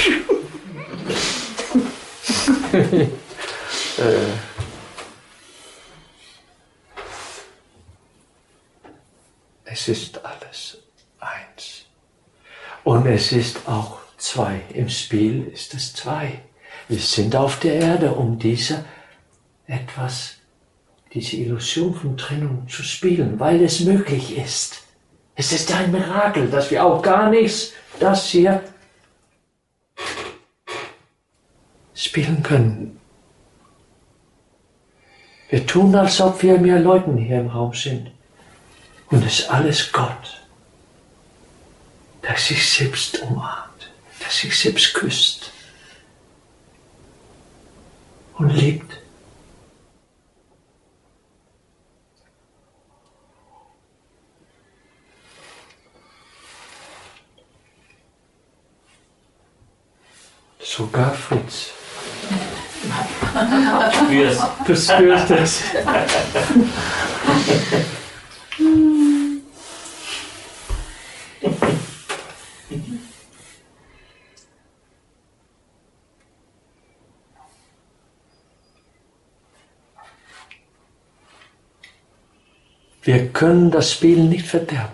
Es ist alles eins. Und es ist auch 2. Im Spiel ist es 2. Wir sind auf der Erde, um diese Illusion von Trennung zu spielen, weil es möglich ist. Es ist ein Mirakel, dass wir auch gar nichts, das hier spielen können. Wir tun, als ob wir mehr Leuten hier im Raum sind. Und es ist alles Gott, der sich selbst umarmt, der sich selbst küsst und liebt. Sogar Fritz. Du spürst es. Wir können das Spiel nicht verderben.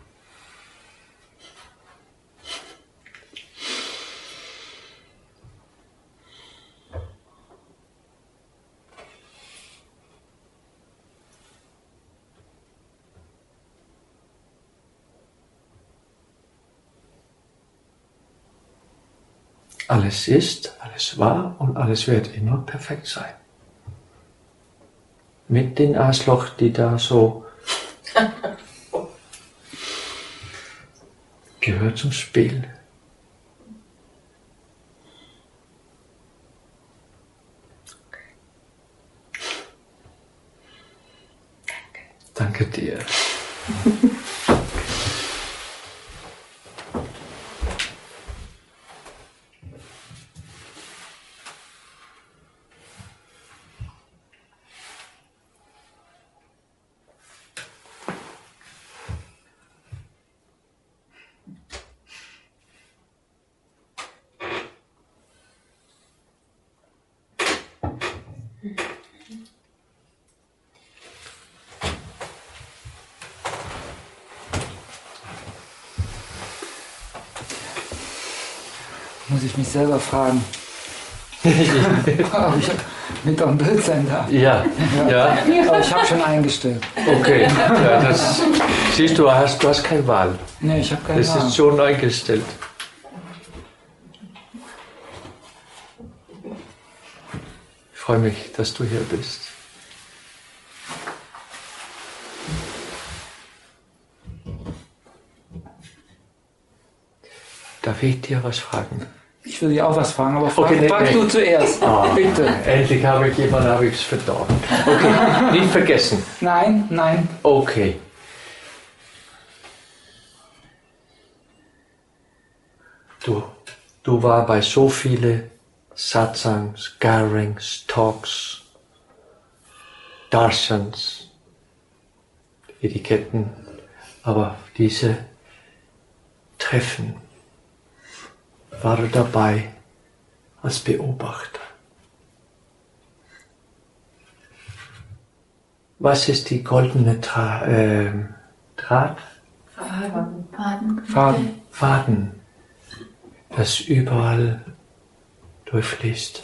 Alles ist, alles war und alles wird immer perfekt sein. Mit den Arschloch, die da so gehört zum Spiel. Danke dir. Muss ich mich selber fragen, ob ich mit am Bild sein darf. Ja, ja. Aber ich habe schon eingestellt. Okay, ja, das siehst du, du hast keine Wahl. Nee, ich habe keine Das Wahl. ist schon eingestellt. Ich freue mich, dass du hier bist. Darf ich dir was fragen? Ich will dir auch was fragen, aber Okay, frag du zuerst. Bitte. Endlich habe ich es verdorben. Okay, nicht vergessen. Nein, nein. Okay. Du warst bei so vielen Satsangs, Garings, Talks, Darshans, Etiketten, aber diese Treffen war er dabei als Beobachter. Was ist die goldene Draht? Faden, das überall durchfließt.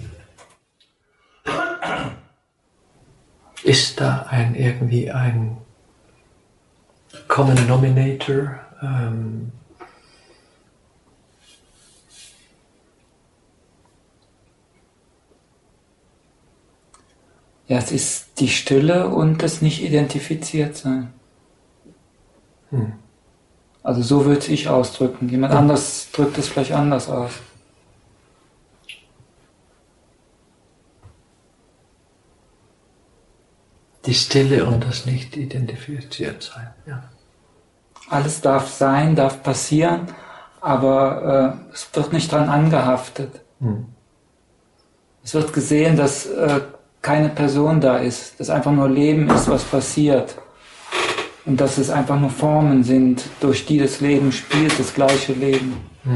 Ist da irgendwie ein Common Denominator? Ja, es ist die Stille und das nicht identifiziert sein. Also so würde ich ausdrücken. Jemand anders drückt es vielleicht anders aus. Die Stille und das nicht identifiziert sein. Ja. Alles darf sein, darf passieren, aber es wird nicht dran angehaftet. Es wird gesehen, dass keine Person da ist, dass einfach nur Leben ist, was passiert. Und dass es einfach nur Formen sind, durch die das Leben spielt, das gleiche Leben.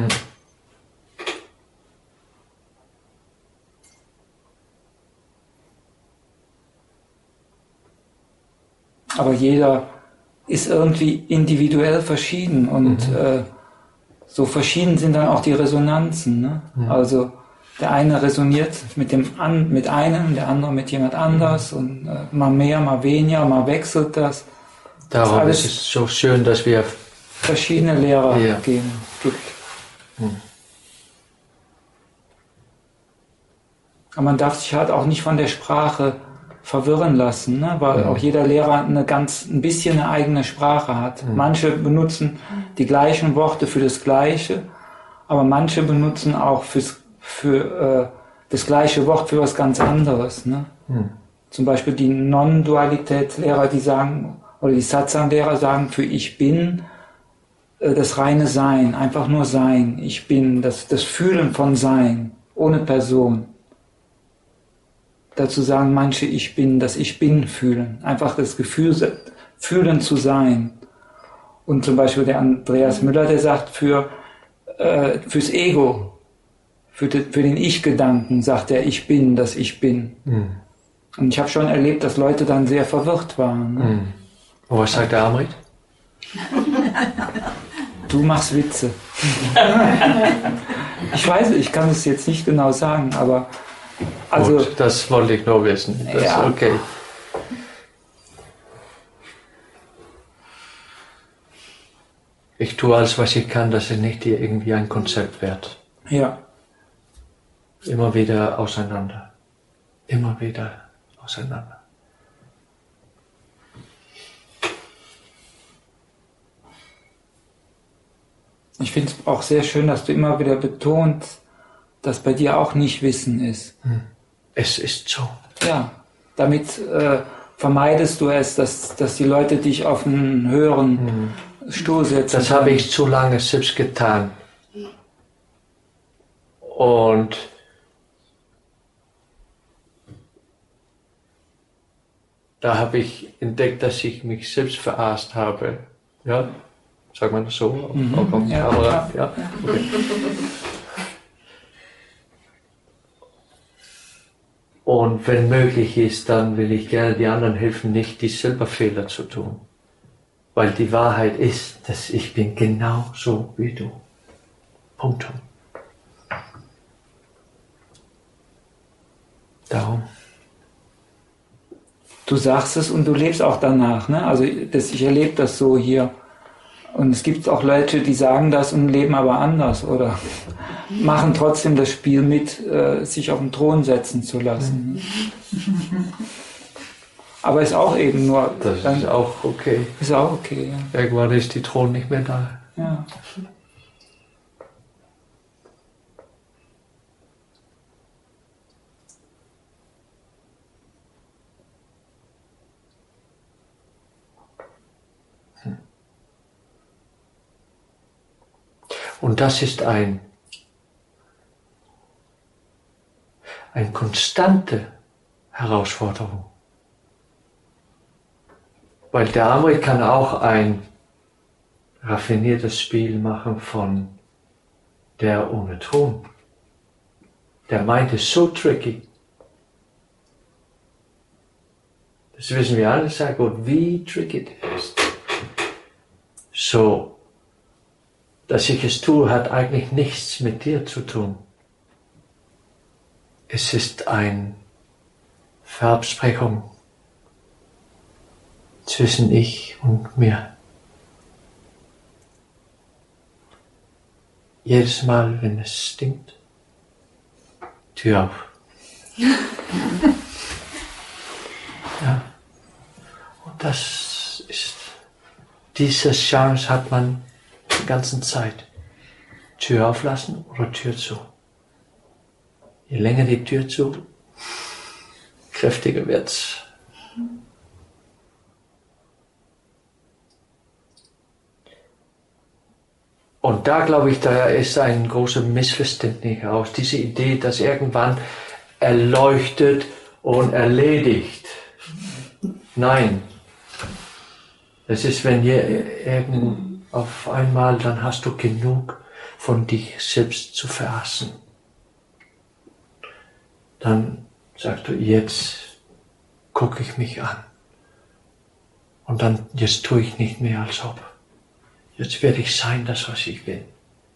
Aber jeder ist irgendwie individuell verschieden und so verschieden sind dann auch die Resonanzen. Ne? Also der eine resoniert mit einem, der andere mit jemand anders und mal mehr, mal weniger, mal wechselt das. Darum ist es so schön, dass wir verschiedene Lehrer gibt. Aber man darf sich halt auch nicht von der Sprache verwirren lassen, ne? Weil auch jeder Lehrer ein bisschen eine eigene Sprache hat. Manche benutzen die gleichen Worte für das Gleiche, aber manche benutzen auch für das gleiche Wort für was ganz anderes. Ne? Zum Beispiel die Non-Dualitätslehrer, die sagen, oder die Satsang-Lehrer sagen für ich bin das reine Sein, einfach nur Sein. Ich bin das Fühlen von Sein, ohne Person. Dazu sagen manche, ich bin, das Ich Bin fühlen. Einfach das Gefühl, fühlen zu sein. Und zum Beispiel der Andreas Müller, der sagt fürs Ego, für den Ich-Gedanken, sagt er, ich bin, das Ich bin. Und ich habe schon erlebt, dass Leute dann sehr verwirrt waren. Ne? Und was sagt der Amrit? Du machst Witze. Ich weiß, ich kann es jetzt nicht genau sagen, aber also, gut, das wollte ich nur wissen. Das ist okay. Ich tue alles, was ich kann, dass es nicht irgendwie ein Konzept wird. Ja. Immer wieder auseinander. Immer wieder auseinander. Ich finde es auch sehr schön, dass du immer wieder betonst, dass bei dir auch nicht Wissen ist. Es ist so. Ja, damit vermeidest du es, dass die Leute dich auf einen höheren Stuhl setzen. Das habe ich zu lange selbst getan. Und da habe ich entdeckt, dass ich mich selbst verarscht habe. Ja, sagt man das so? Auch auf der Kamera? Ja. Okay. Und wenn möglich ist, dann will ich gerne die anderen helfen, nicht dieselben Fehler zu tun. Weil die Wahrheit ist, dass ich bin genau so wie du. Punkt. Darum. Du sagst es und du lebst auch danach, ne? Also ich erlebe das so hier. Und es gibt auch Leute, die sagen das und leben aber anders oder machen trotzdem das Spiel mit, sich auf den Thron setzen zu lassen. Aber ist auch eben nur... Das ist auch okay. Ist auch okay, ja. Irgendwann ist die Thron nicht mehr da. Ja. Und das ist eine konstante Herausforderung. Weil der Amrit kann auch ein raffiniertes Spiel machen von der ohne Thron. Der meint es so tricky. Das wissen wir alle sehr gut, wie tricky das ist. So, dass ich es tue, hat eigentlich nichts mit dir zu tun. Es ist eine Verabsprechung zwischen ich und mir. Jedes Mal, wenn es stinkt, Tür auf. Ja. Und das ist, diese Chance hat man die ganze Zeit. Tür auflassen oder Tür zu. Je länger die Tür zu, kräftiger wird's. Und Und da glaube ich, da ist ein großes Missverständnis aus. Diese Idee, dass irgendwann erleuchtet und erledigt. Nein. Es ist, wenn ihr auf einmal, dann hast du genug von dich selbst zu verlassen. Dann sagst du, jetzt gucke ich mich an. Und dann, jetzt tue ich nicht mehr als ob. Jetzt werde ich sein, das was ich bin.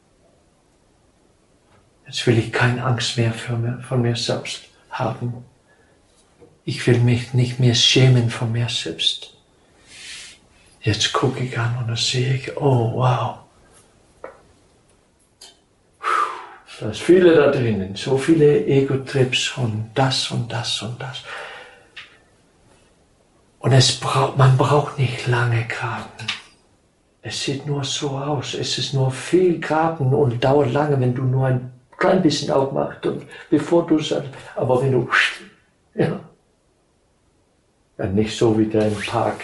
Jetzt will ich keine Angst mehr von mir selbst haben. Ich will mich nicht mehr schämen von mir selbst. Jetzt gucke ich an und dann sehe ich, oh wow. Da ist viele da drinnen, so viele Ego-Trips und das und das und das. Und man braucht nicht lange graben. Es sieht nur so aus, es ist nur viel graben und dauert lange, wenn du nur ein klein bisschen aufmachst und bevor du sagst, aber wenn du, ja, nicht so wie dein Park.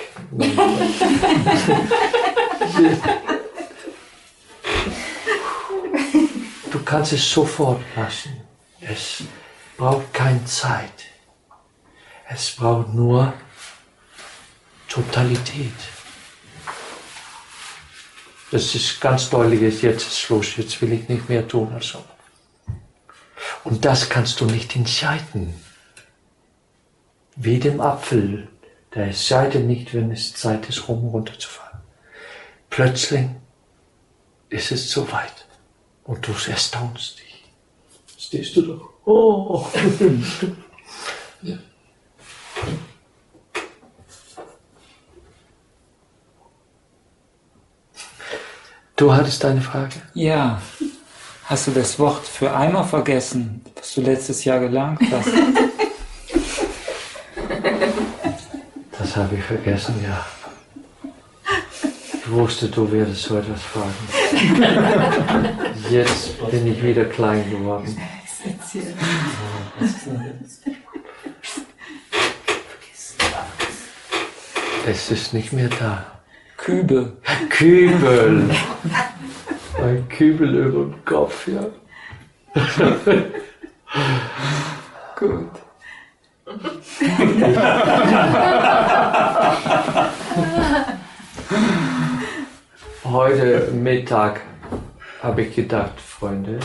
Du kannst es sofort lassen. Es braucht keine Zeit. Es braucht nur Totalität. Das ist ganz deutlich, jetzt ist Schluss, jetzt will ich nicht mehr tun als so. Und das kannst du nicht entscheiden. Wie dem Apfel, der entscheidet nicht, wenn es Zeit ist, runterzufahren. Plötzlich ist es so weit und du erstaunst dich. Stehst du doch. Oh. Ja. Du hattest eine Frage? Ja. Hast du das Wort für Eimer vergessen, was du letztes Jahr gelernt hast? Das habe ich vergessen, ja. Ich wusste, du würdest so etwas fragen. Jetzt bin ich wieder klein geworden. Es ist nicht mehr da. Kübel. Kübel. Ein Kübel über dem Kopf, ja. Gut. Heute Mittag habe ich gedacht, Freunde,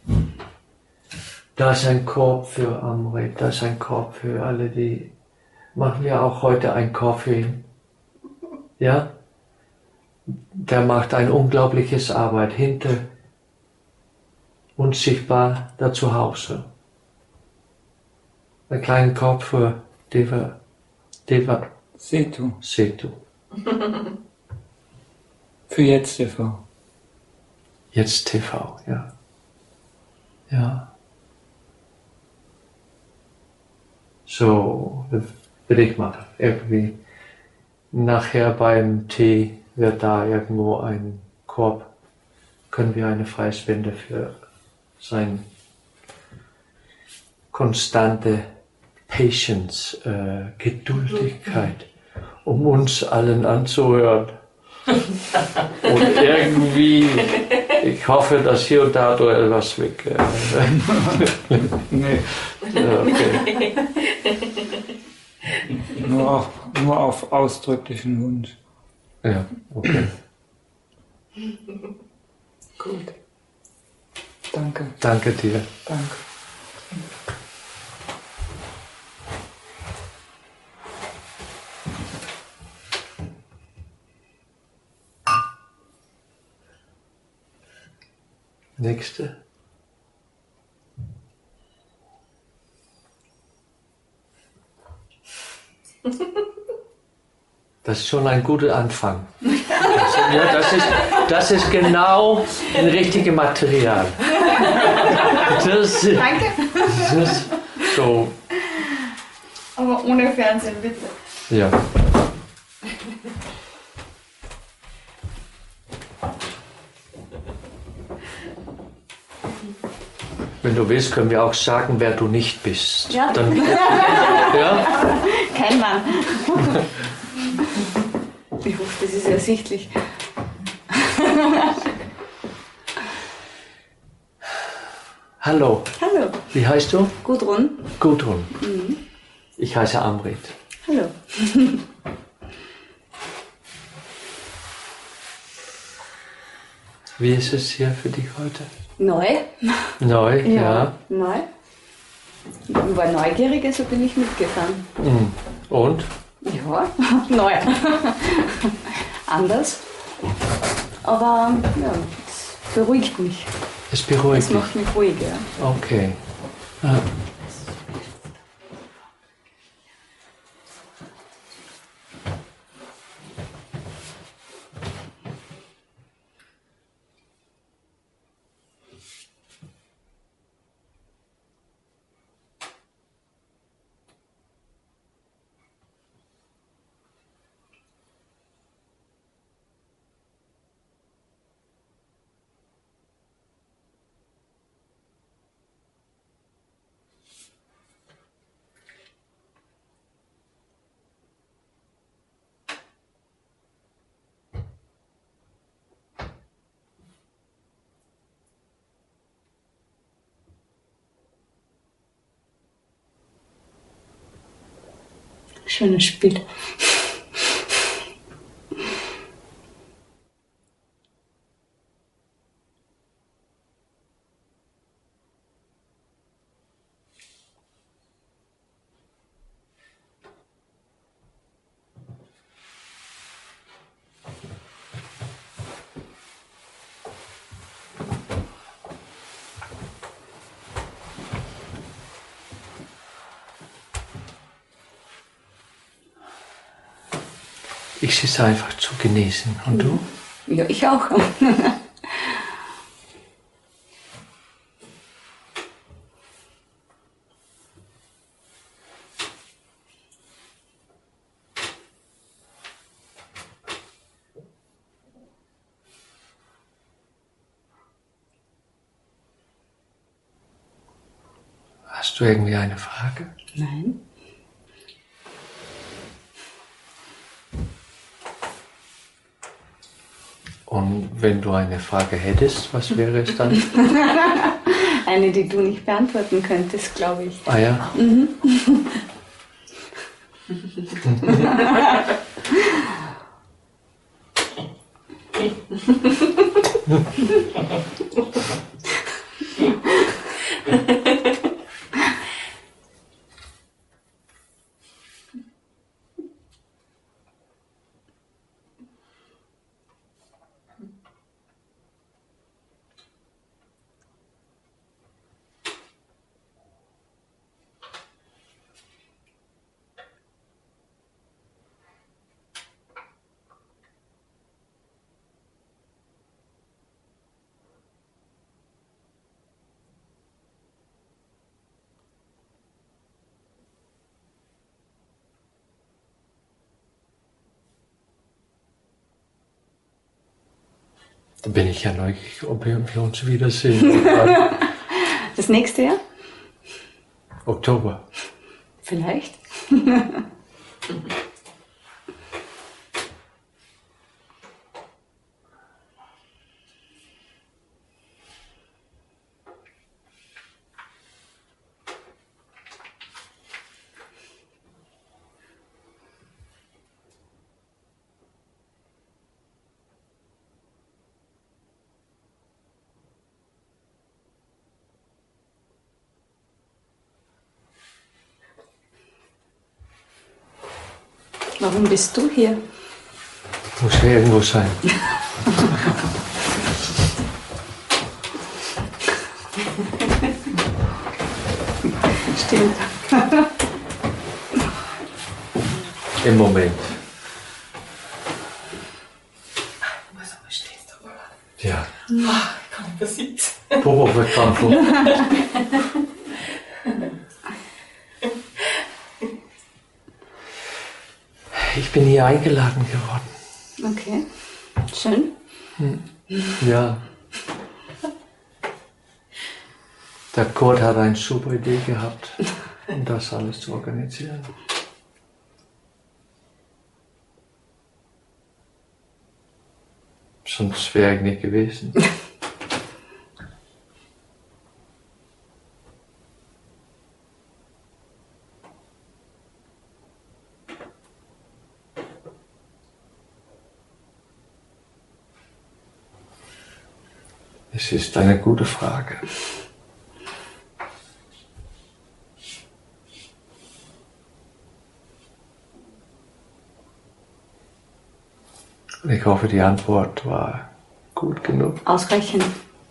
da ist ein Korb für Amrit, da ist ein Korb für alle, die machen wir auch heute einen Korb für ihn. Ja? Der macht ein unglaubliches Arbeit hinter unsichtbar da zu Hause. Ein kleiner Korb für Deva Setu. Für Jetzt TV. Jetzt TV, ja. Ja. So, das will ich machen. Irgendwie nachher beim Tee wird da irgendwo ein Korb, können wir eine freie Spende für seine konstante Patience, Geduldigkeit, um uns allen anzuhören. Und irgendwie, ich hoffe, dass hier und da durch etwas weg. Nee. Okay. Nur auf ausdrücklichen Wunsch. Ja, okay. Gut. Danke. Danke dir. Danke. Nächste. Das ist schon ein guter Anfang. Das ist genau ein richtiges Material. Danke. Das ist so. Aber ohne Fernsehen, bitte. Ja. Wenn du willst, können wir auch sagen, wer du nicht bist. Ja. Dann, ja? Kein Mann. Ich hoffe, das ist ersichtlich. Hallo. Hallo. Wie heißt du? Gudrun. Gudrun. Ich heiße Amrit. Hallo. Wie ist es hier für dich heute? Neu. Neu, ja. Neu. Ich war neugierig, also bin ich mitgefahren. Und? Ja, neu. Anders. Aber ja, es beruhigt mich. Es beruhigt Es dich. macht mich ruhig, ja. Okay. Ah. Schönes Spiel. Ich sitze einfach zu genießen. Und du? Ja, ich auch. Hast du irgendwie eine Frage? Nein. Und wenn du eine Frage hättest, was wäre es dann? Eine, die du nicht beantworten könntest, glaube ich. Ah ja? Da bin ich ja neugierig, ob wir uns wiedersehen. Das nächste Jahr? Oktober. Vielleicht. Warum bist du hier? Muss ja irgendwo sein. Stimmt. Im Moment. Ja. Popo wird Kampf. Ich bin hier eingeladen geworden. Okay. Schön. Ja. Der Kurt hat eine super Idee gehabt, um das alles zu organisieren. Sonst wäre ich nicht gewesen. Es ist eine gute Frage. Und ich hoffe, die Antwort war gut genug. Ausreichend.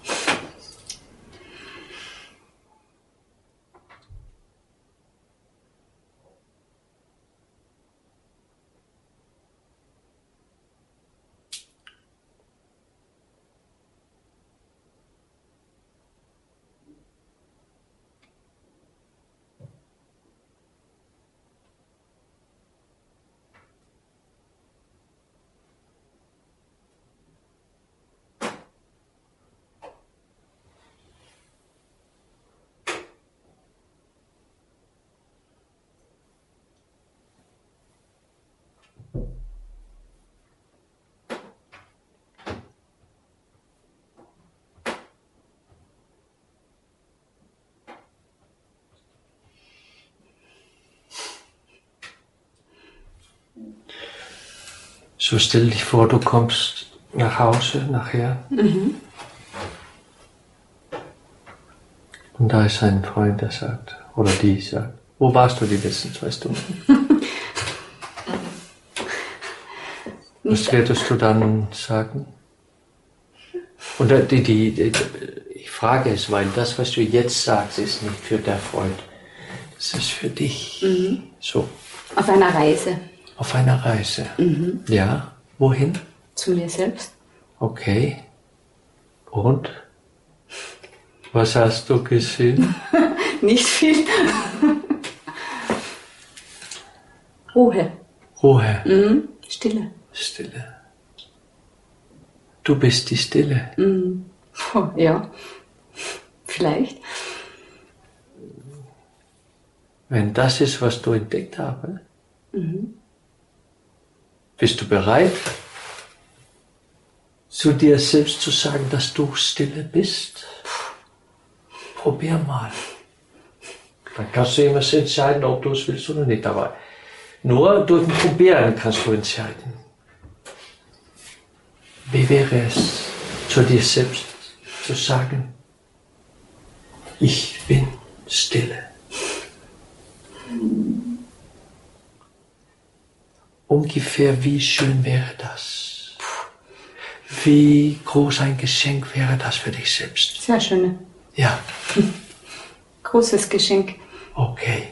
So stell dich vor, du kommst nach Hause nachher. Mhm. Und da ist ein Freund, der sagt, oder die sagt, wo warst du die letzten 2 Stunden? Was würdest du dann sagen? Und ich frage es, weil das, was du jetzt sagst, ist nicht für der Freund. Das ist für dich. Mhm. So. Auf einer Reise. Auf einer Reise. Mhm. Ja. Wohin? Zu mir selbst. Okay. Und? Was hast du gesehen? Nicht viel. Ruhe. Ruhe. Mhm. Stille. Stille. Du bist die Stille. Mhm. Oh, ja. Vielleicht. Wenn das ist, was du entdeckt hast, bist du bereit, zu dir selbst zu sagen, dass du Stille bist? Probier mal. Dann kannst du immer entscheiden, ob du es willst oder nicht. Aber nur durch ein Probieren kannst du entscheiden. Wie wäre es, zu dir selbst zu sagen, ich bin Stille? Ungefähr wie schön wäre das? Wie groß ein Geschenk wäre das für dich selbst? Sehr schöne. Ja. Großes Geschenk. Okay.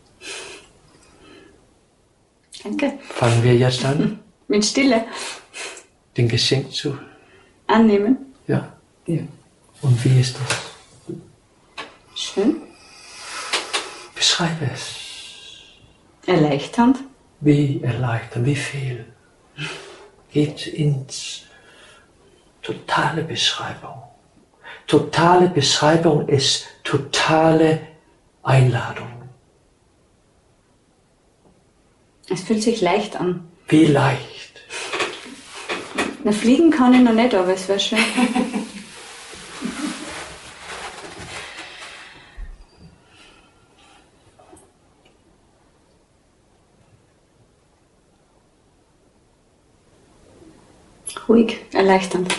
Danke. Fangen wir jetzt an? Mit Stille. Den Geschenk zu annehmen. Ja. Ja. Und wie ist das? Schön. Beschreibe es. Erleichternd. Wie erleichternd, wie viel? Geht ins totale Beschreibung. Totale Beschreibung ist totale Einladung. Es fühlt sich leicht an. Wie leicht. Na, fliegen kann ich noch nicht, aber es wäre schön. Ruhig, erleichternd.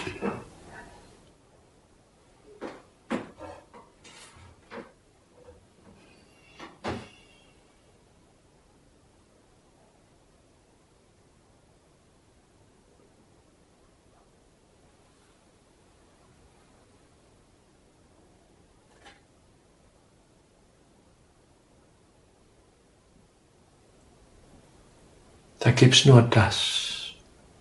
Da gibt's nur das.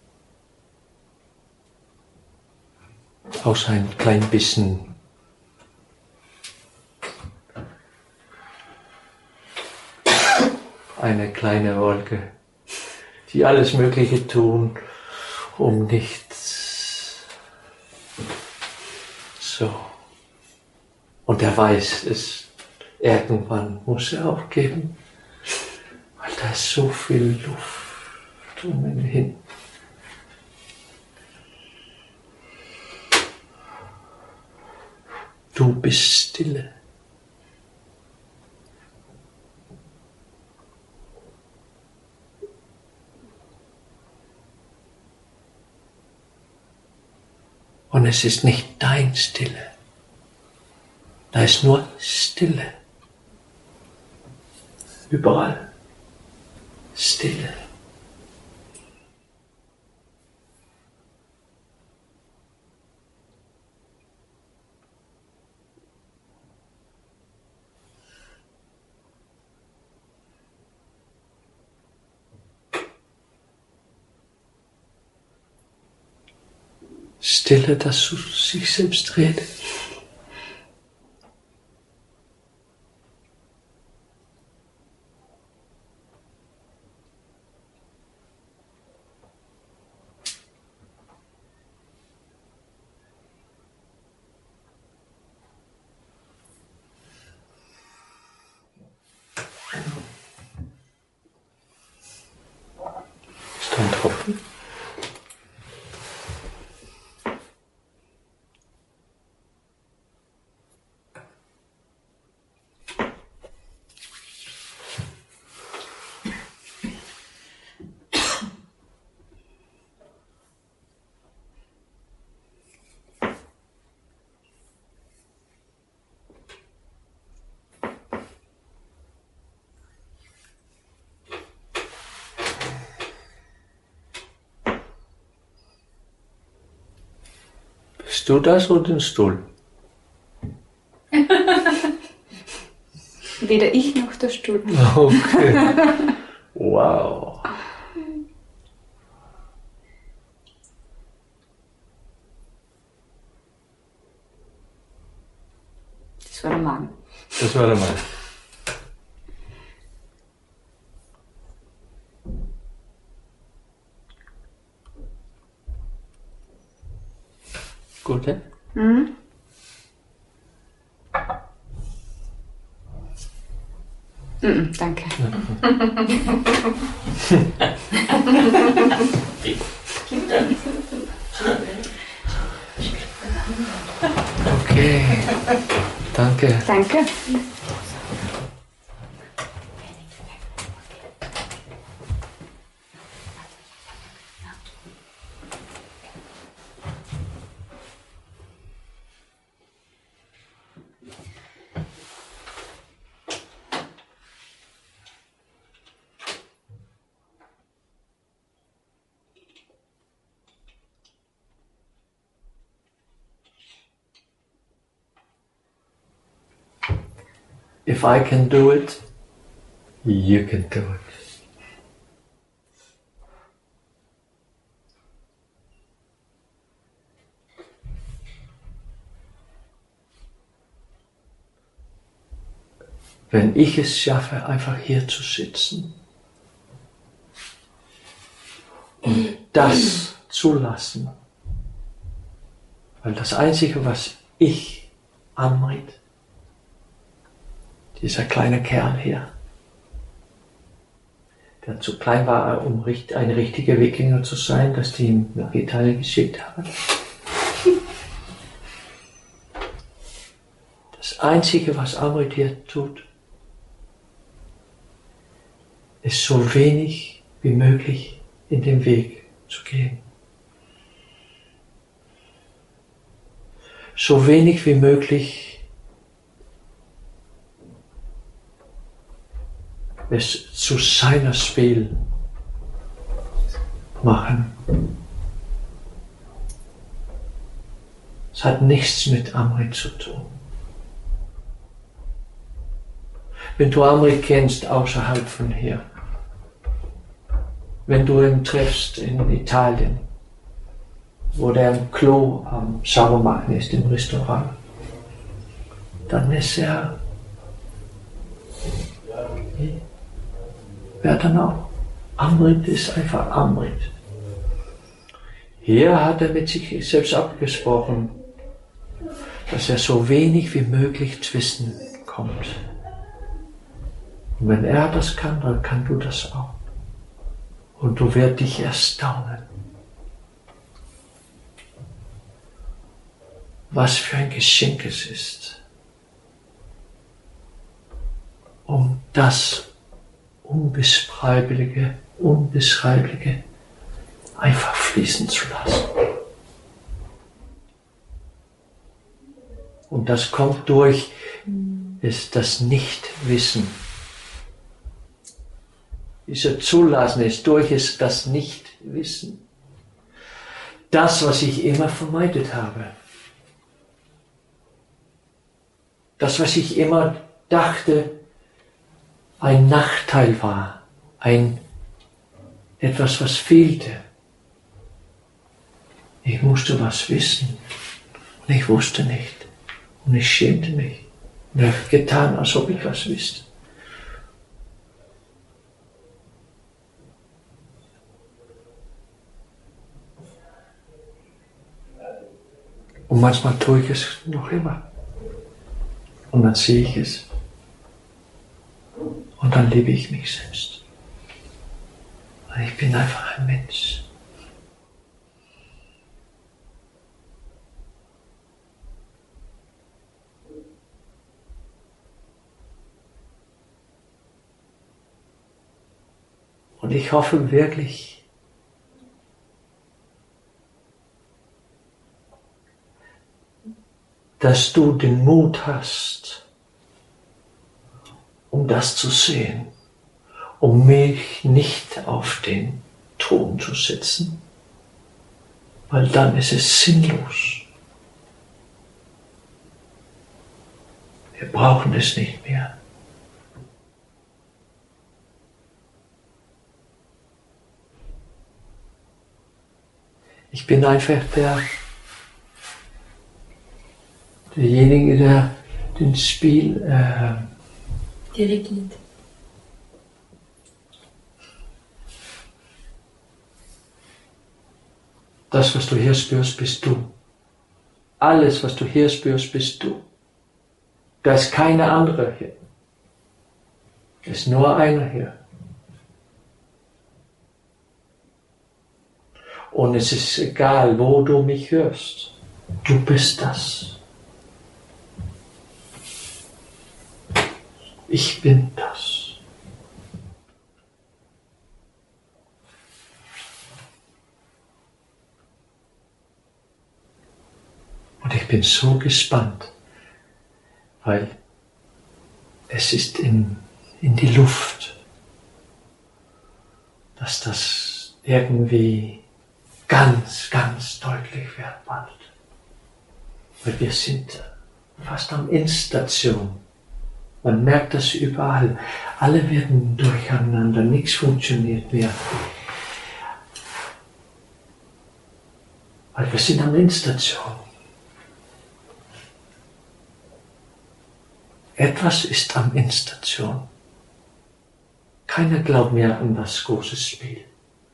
Außer ein klein bisschen eine kleine Wolke, die alles Mögliche tun, um nichts. So. Und er weiß, es irgendwann muss er aufgeben, weil da ist so viel Luft um ihn hin. Du bist Stille. Und es ist nicht dein Stille. Da ist nur Stille. Überall. Stille. Stille, das zu sich selbst redet. Ist da ein Tropfen? Bist du das oder den Stuhl? Weder ich noch der Stuhl. Okay. Wow. Das war der Mann. Das war der Mann. Gut, ja? Mhm. Danke. Okay. Danke. Danke. If I can do it, you can do it. Wenn ich es schaffe, einfach hier zu sitzen und das zulassen, weil das Einzige, was ich Amrit, dieser kleine Kerl hier, der zu klein war, um ein richtiger Wikinger zu sein, dass die ihn nach Italien geschickt haben. Das Einzige, was Amrit hier tut, ist so wenig wie möglich in den Weg zu gehen. So wenig wie möglich es zu seiner Spiel machen. Es hat nichts mit Amrit zu tun. Wenn du Amrit kennst außerhalb von hier, wenn du ihn triffst in Italien, wo der im Klo am Saubermachen ist im Restaurant, dann ist er wer dann auch. Amrit ist einfach Amrit. Hier hat er mit sich selbst abgesprochen, dass er so wenig wie möglich zwischen kommt. Und wenn er das kann, dann kannst du das auch. Und du wirst dich erstaunen, was für ein Geschenk es ist, um das Unbeschreibliche einfach fließen zu lassen. Und das kommt durch ist das Nichtwissen. Dieser Zulassen ist durch ist das Nichtwissen. Das, was ich immer vermeidet habe. Das, was ich immer dachte, ein Nachteil war. Etwas, was fehlte. Ich musste was wissen. Und ich wusste nicht. Und ich schämte mich. Und ich habe getan, als ob ich was wüsste. Und manchmal tue ich es noch immer. Und dann sehe ich es. Und dann liebe ich mich selbst. Und ich bin einfach ein Mensch. Und ich hoffe wirklich, dass du den Mut hast, um das zu sehen, um mich nicht auf den Thron zu setzen, weil dann ist es sinnlos. Wir brauchen es nicht mehr. Ich bin einfach derjenige, der den Spiel dirigiert. Das, was du hier spürst, bist du. Alles, was du hier spürst, bist du. Da ist keine andere hier. Es ist nur einer hier. Und es ist egal, wo du mich hörst. Du bist das. Ich bin das. Und ich bin so gespannt, weil es ist in die Luft, dass das irgendwie ganz, ganz deutlich wird bald. Weil wir sind fast am Endstation. Man merkt das überall. Alle werden durcheinander, nichts funktioniert mehr. Weil wir sind am Endstation. Etwas ist am Endstation. Keiner glaubt mehr an das große Spiel.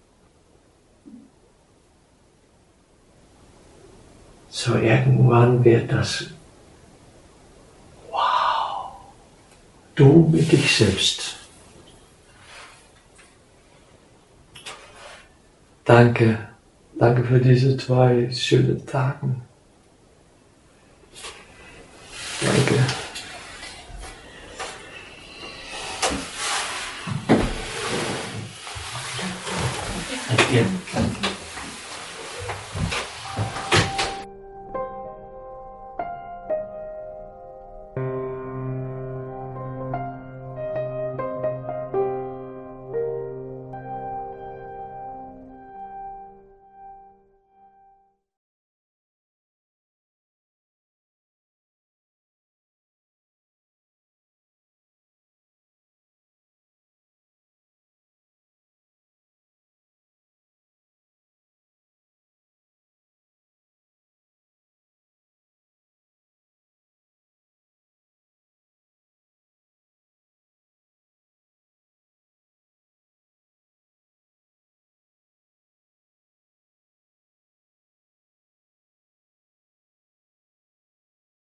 So irgendwann wird das, wow, du mit dich selbst. Danke, danke für diese 2 schönen Tage. Danke. Ja.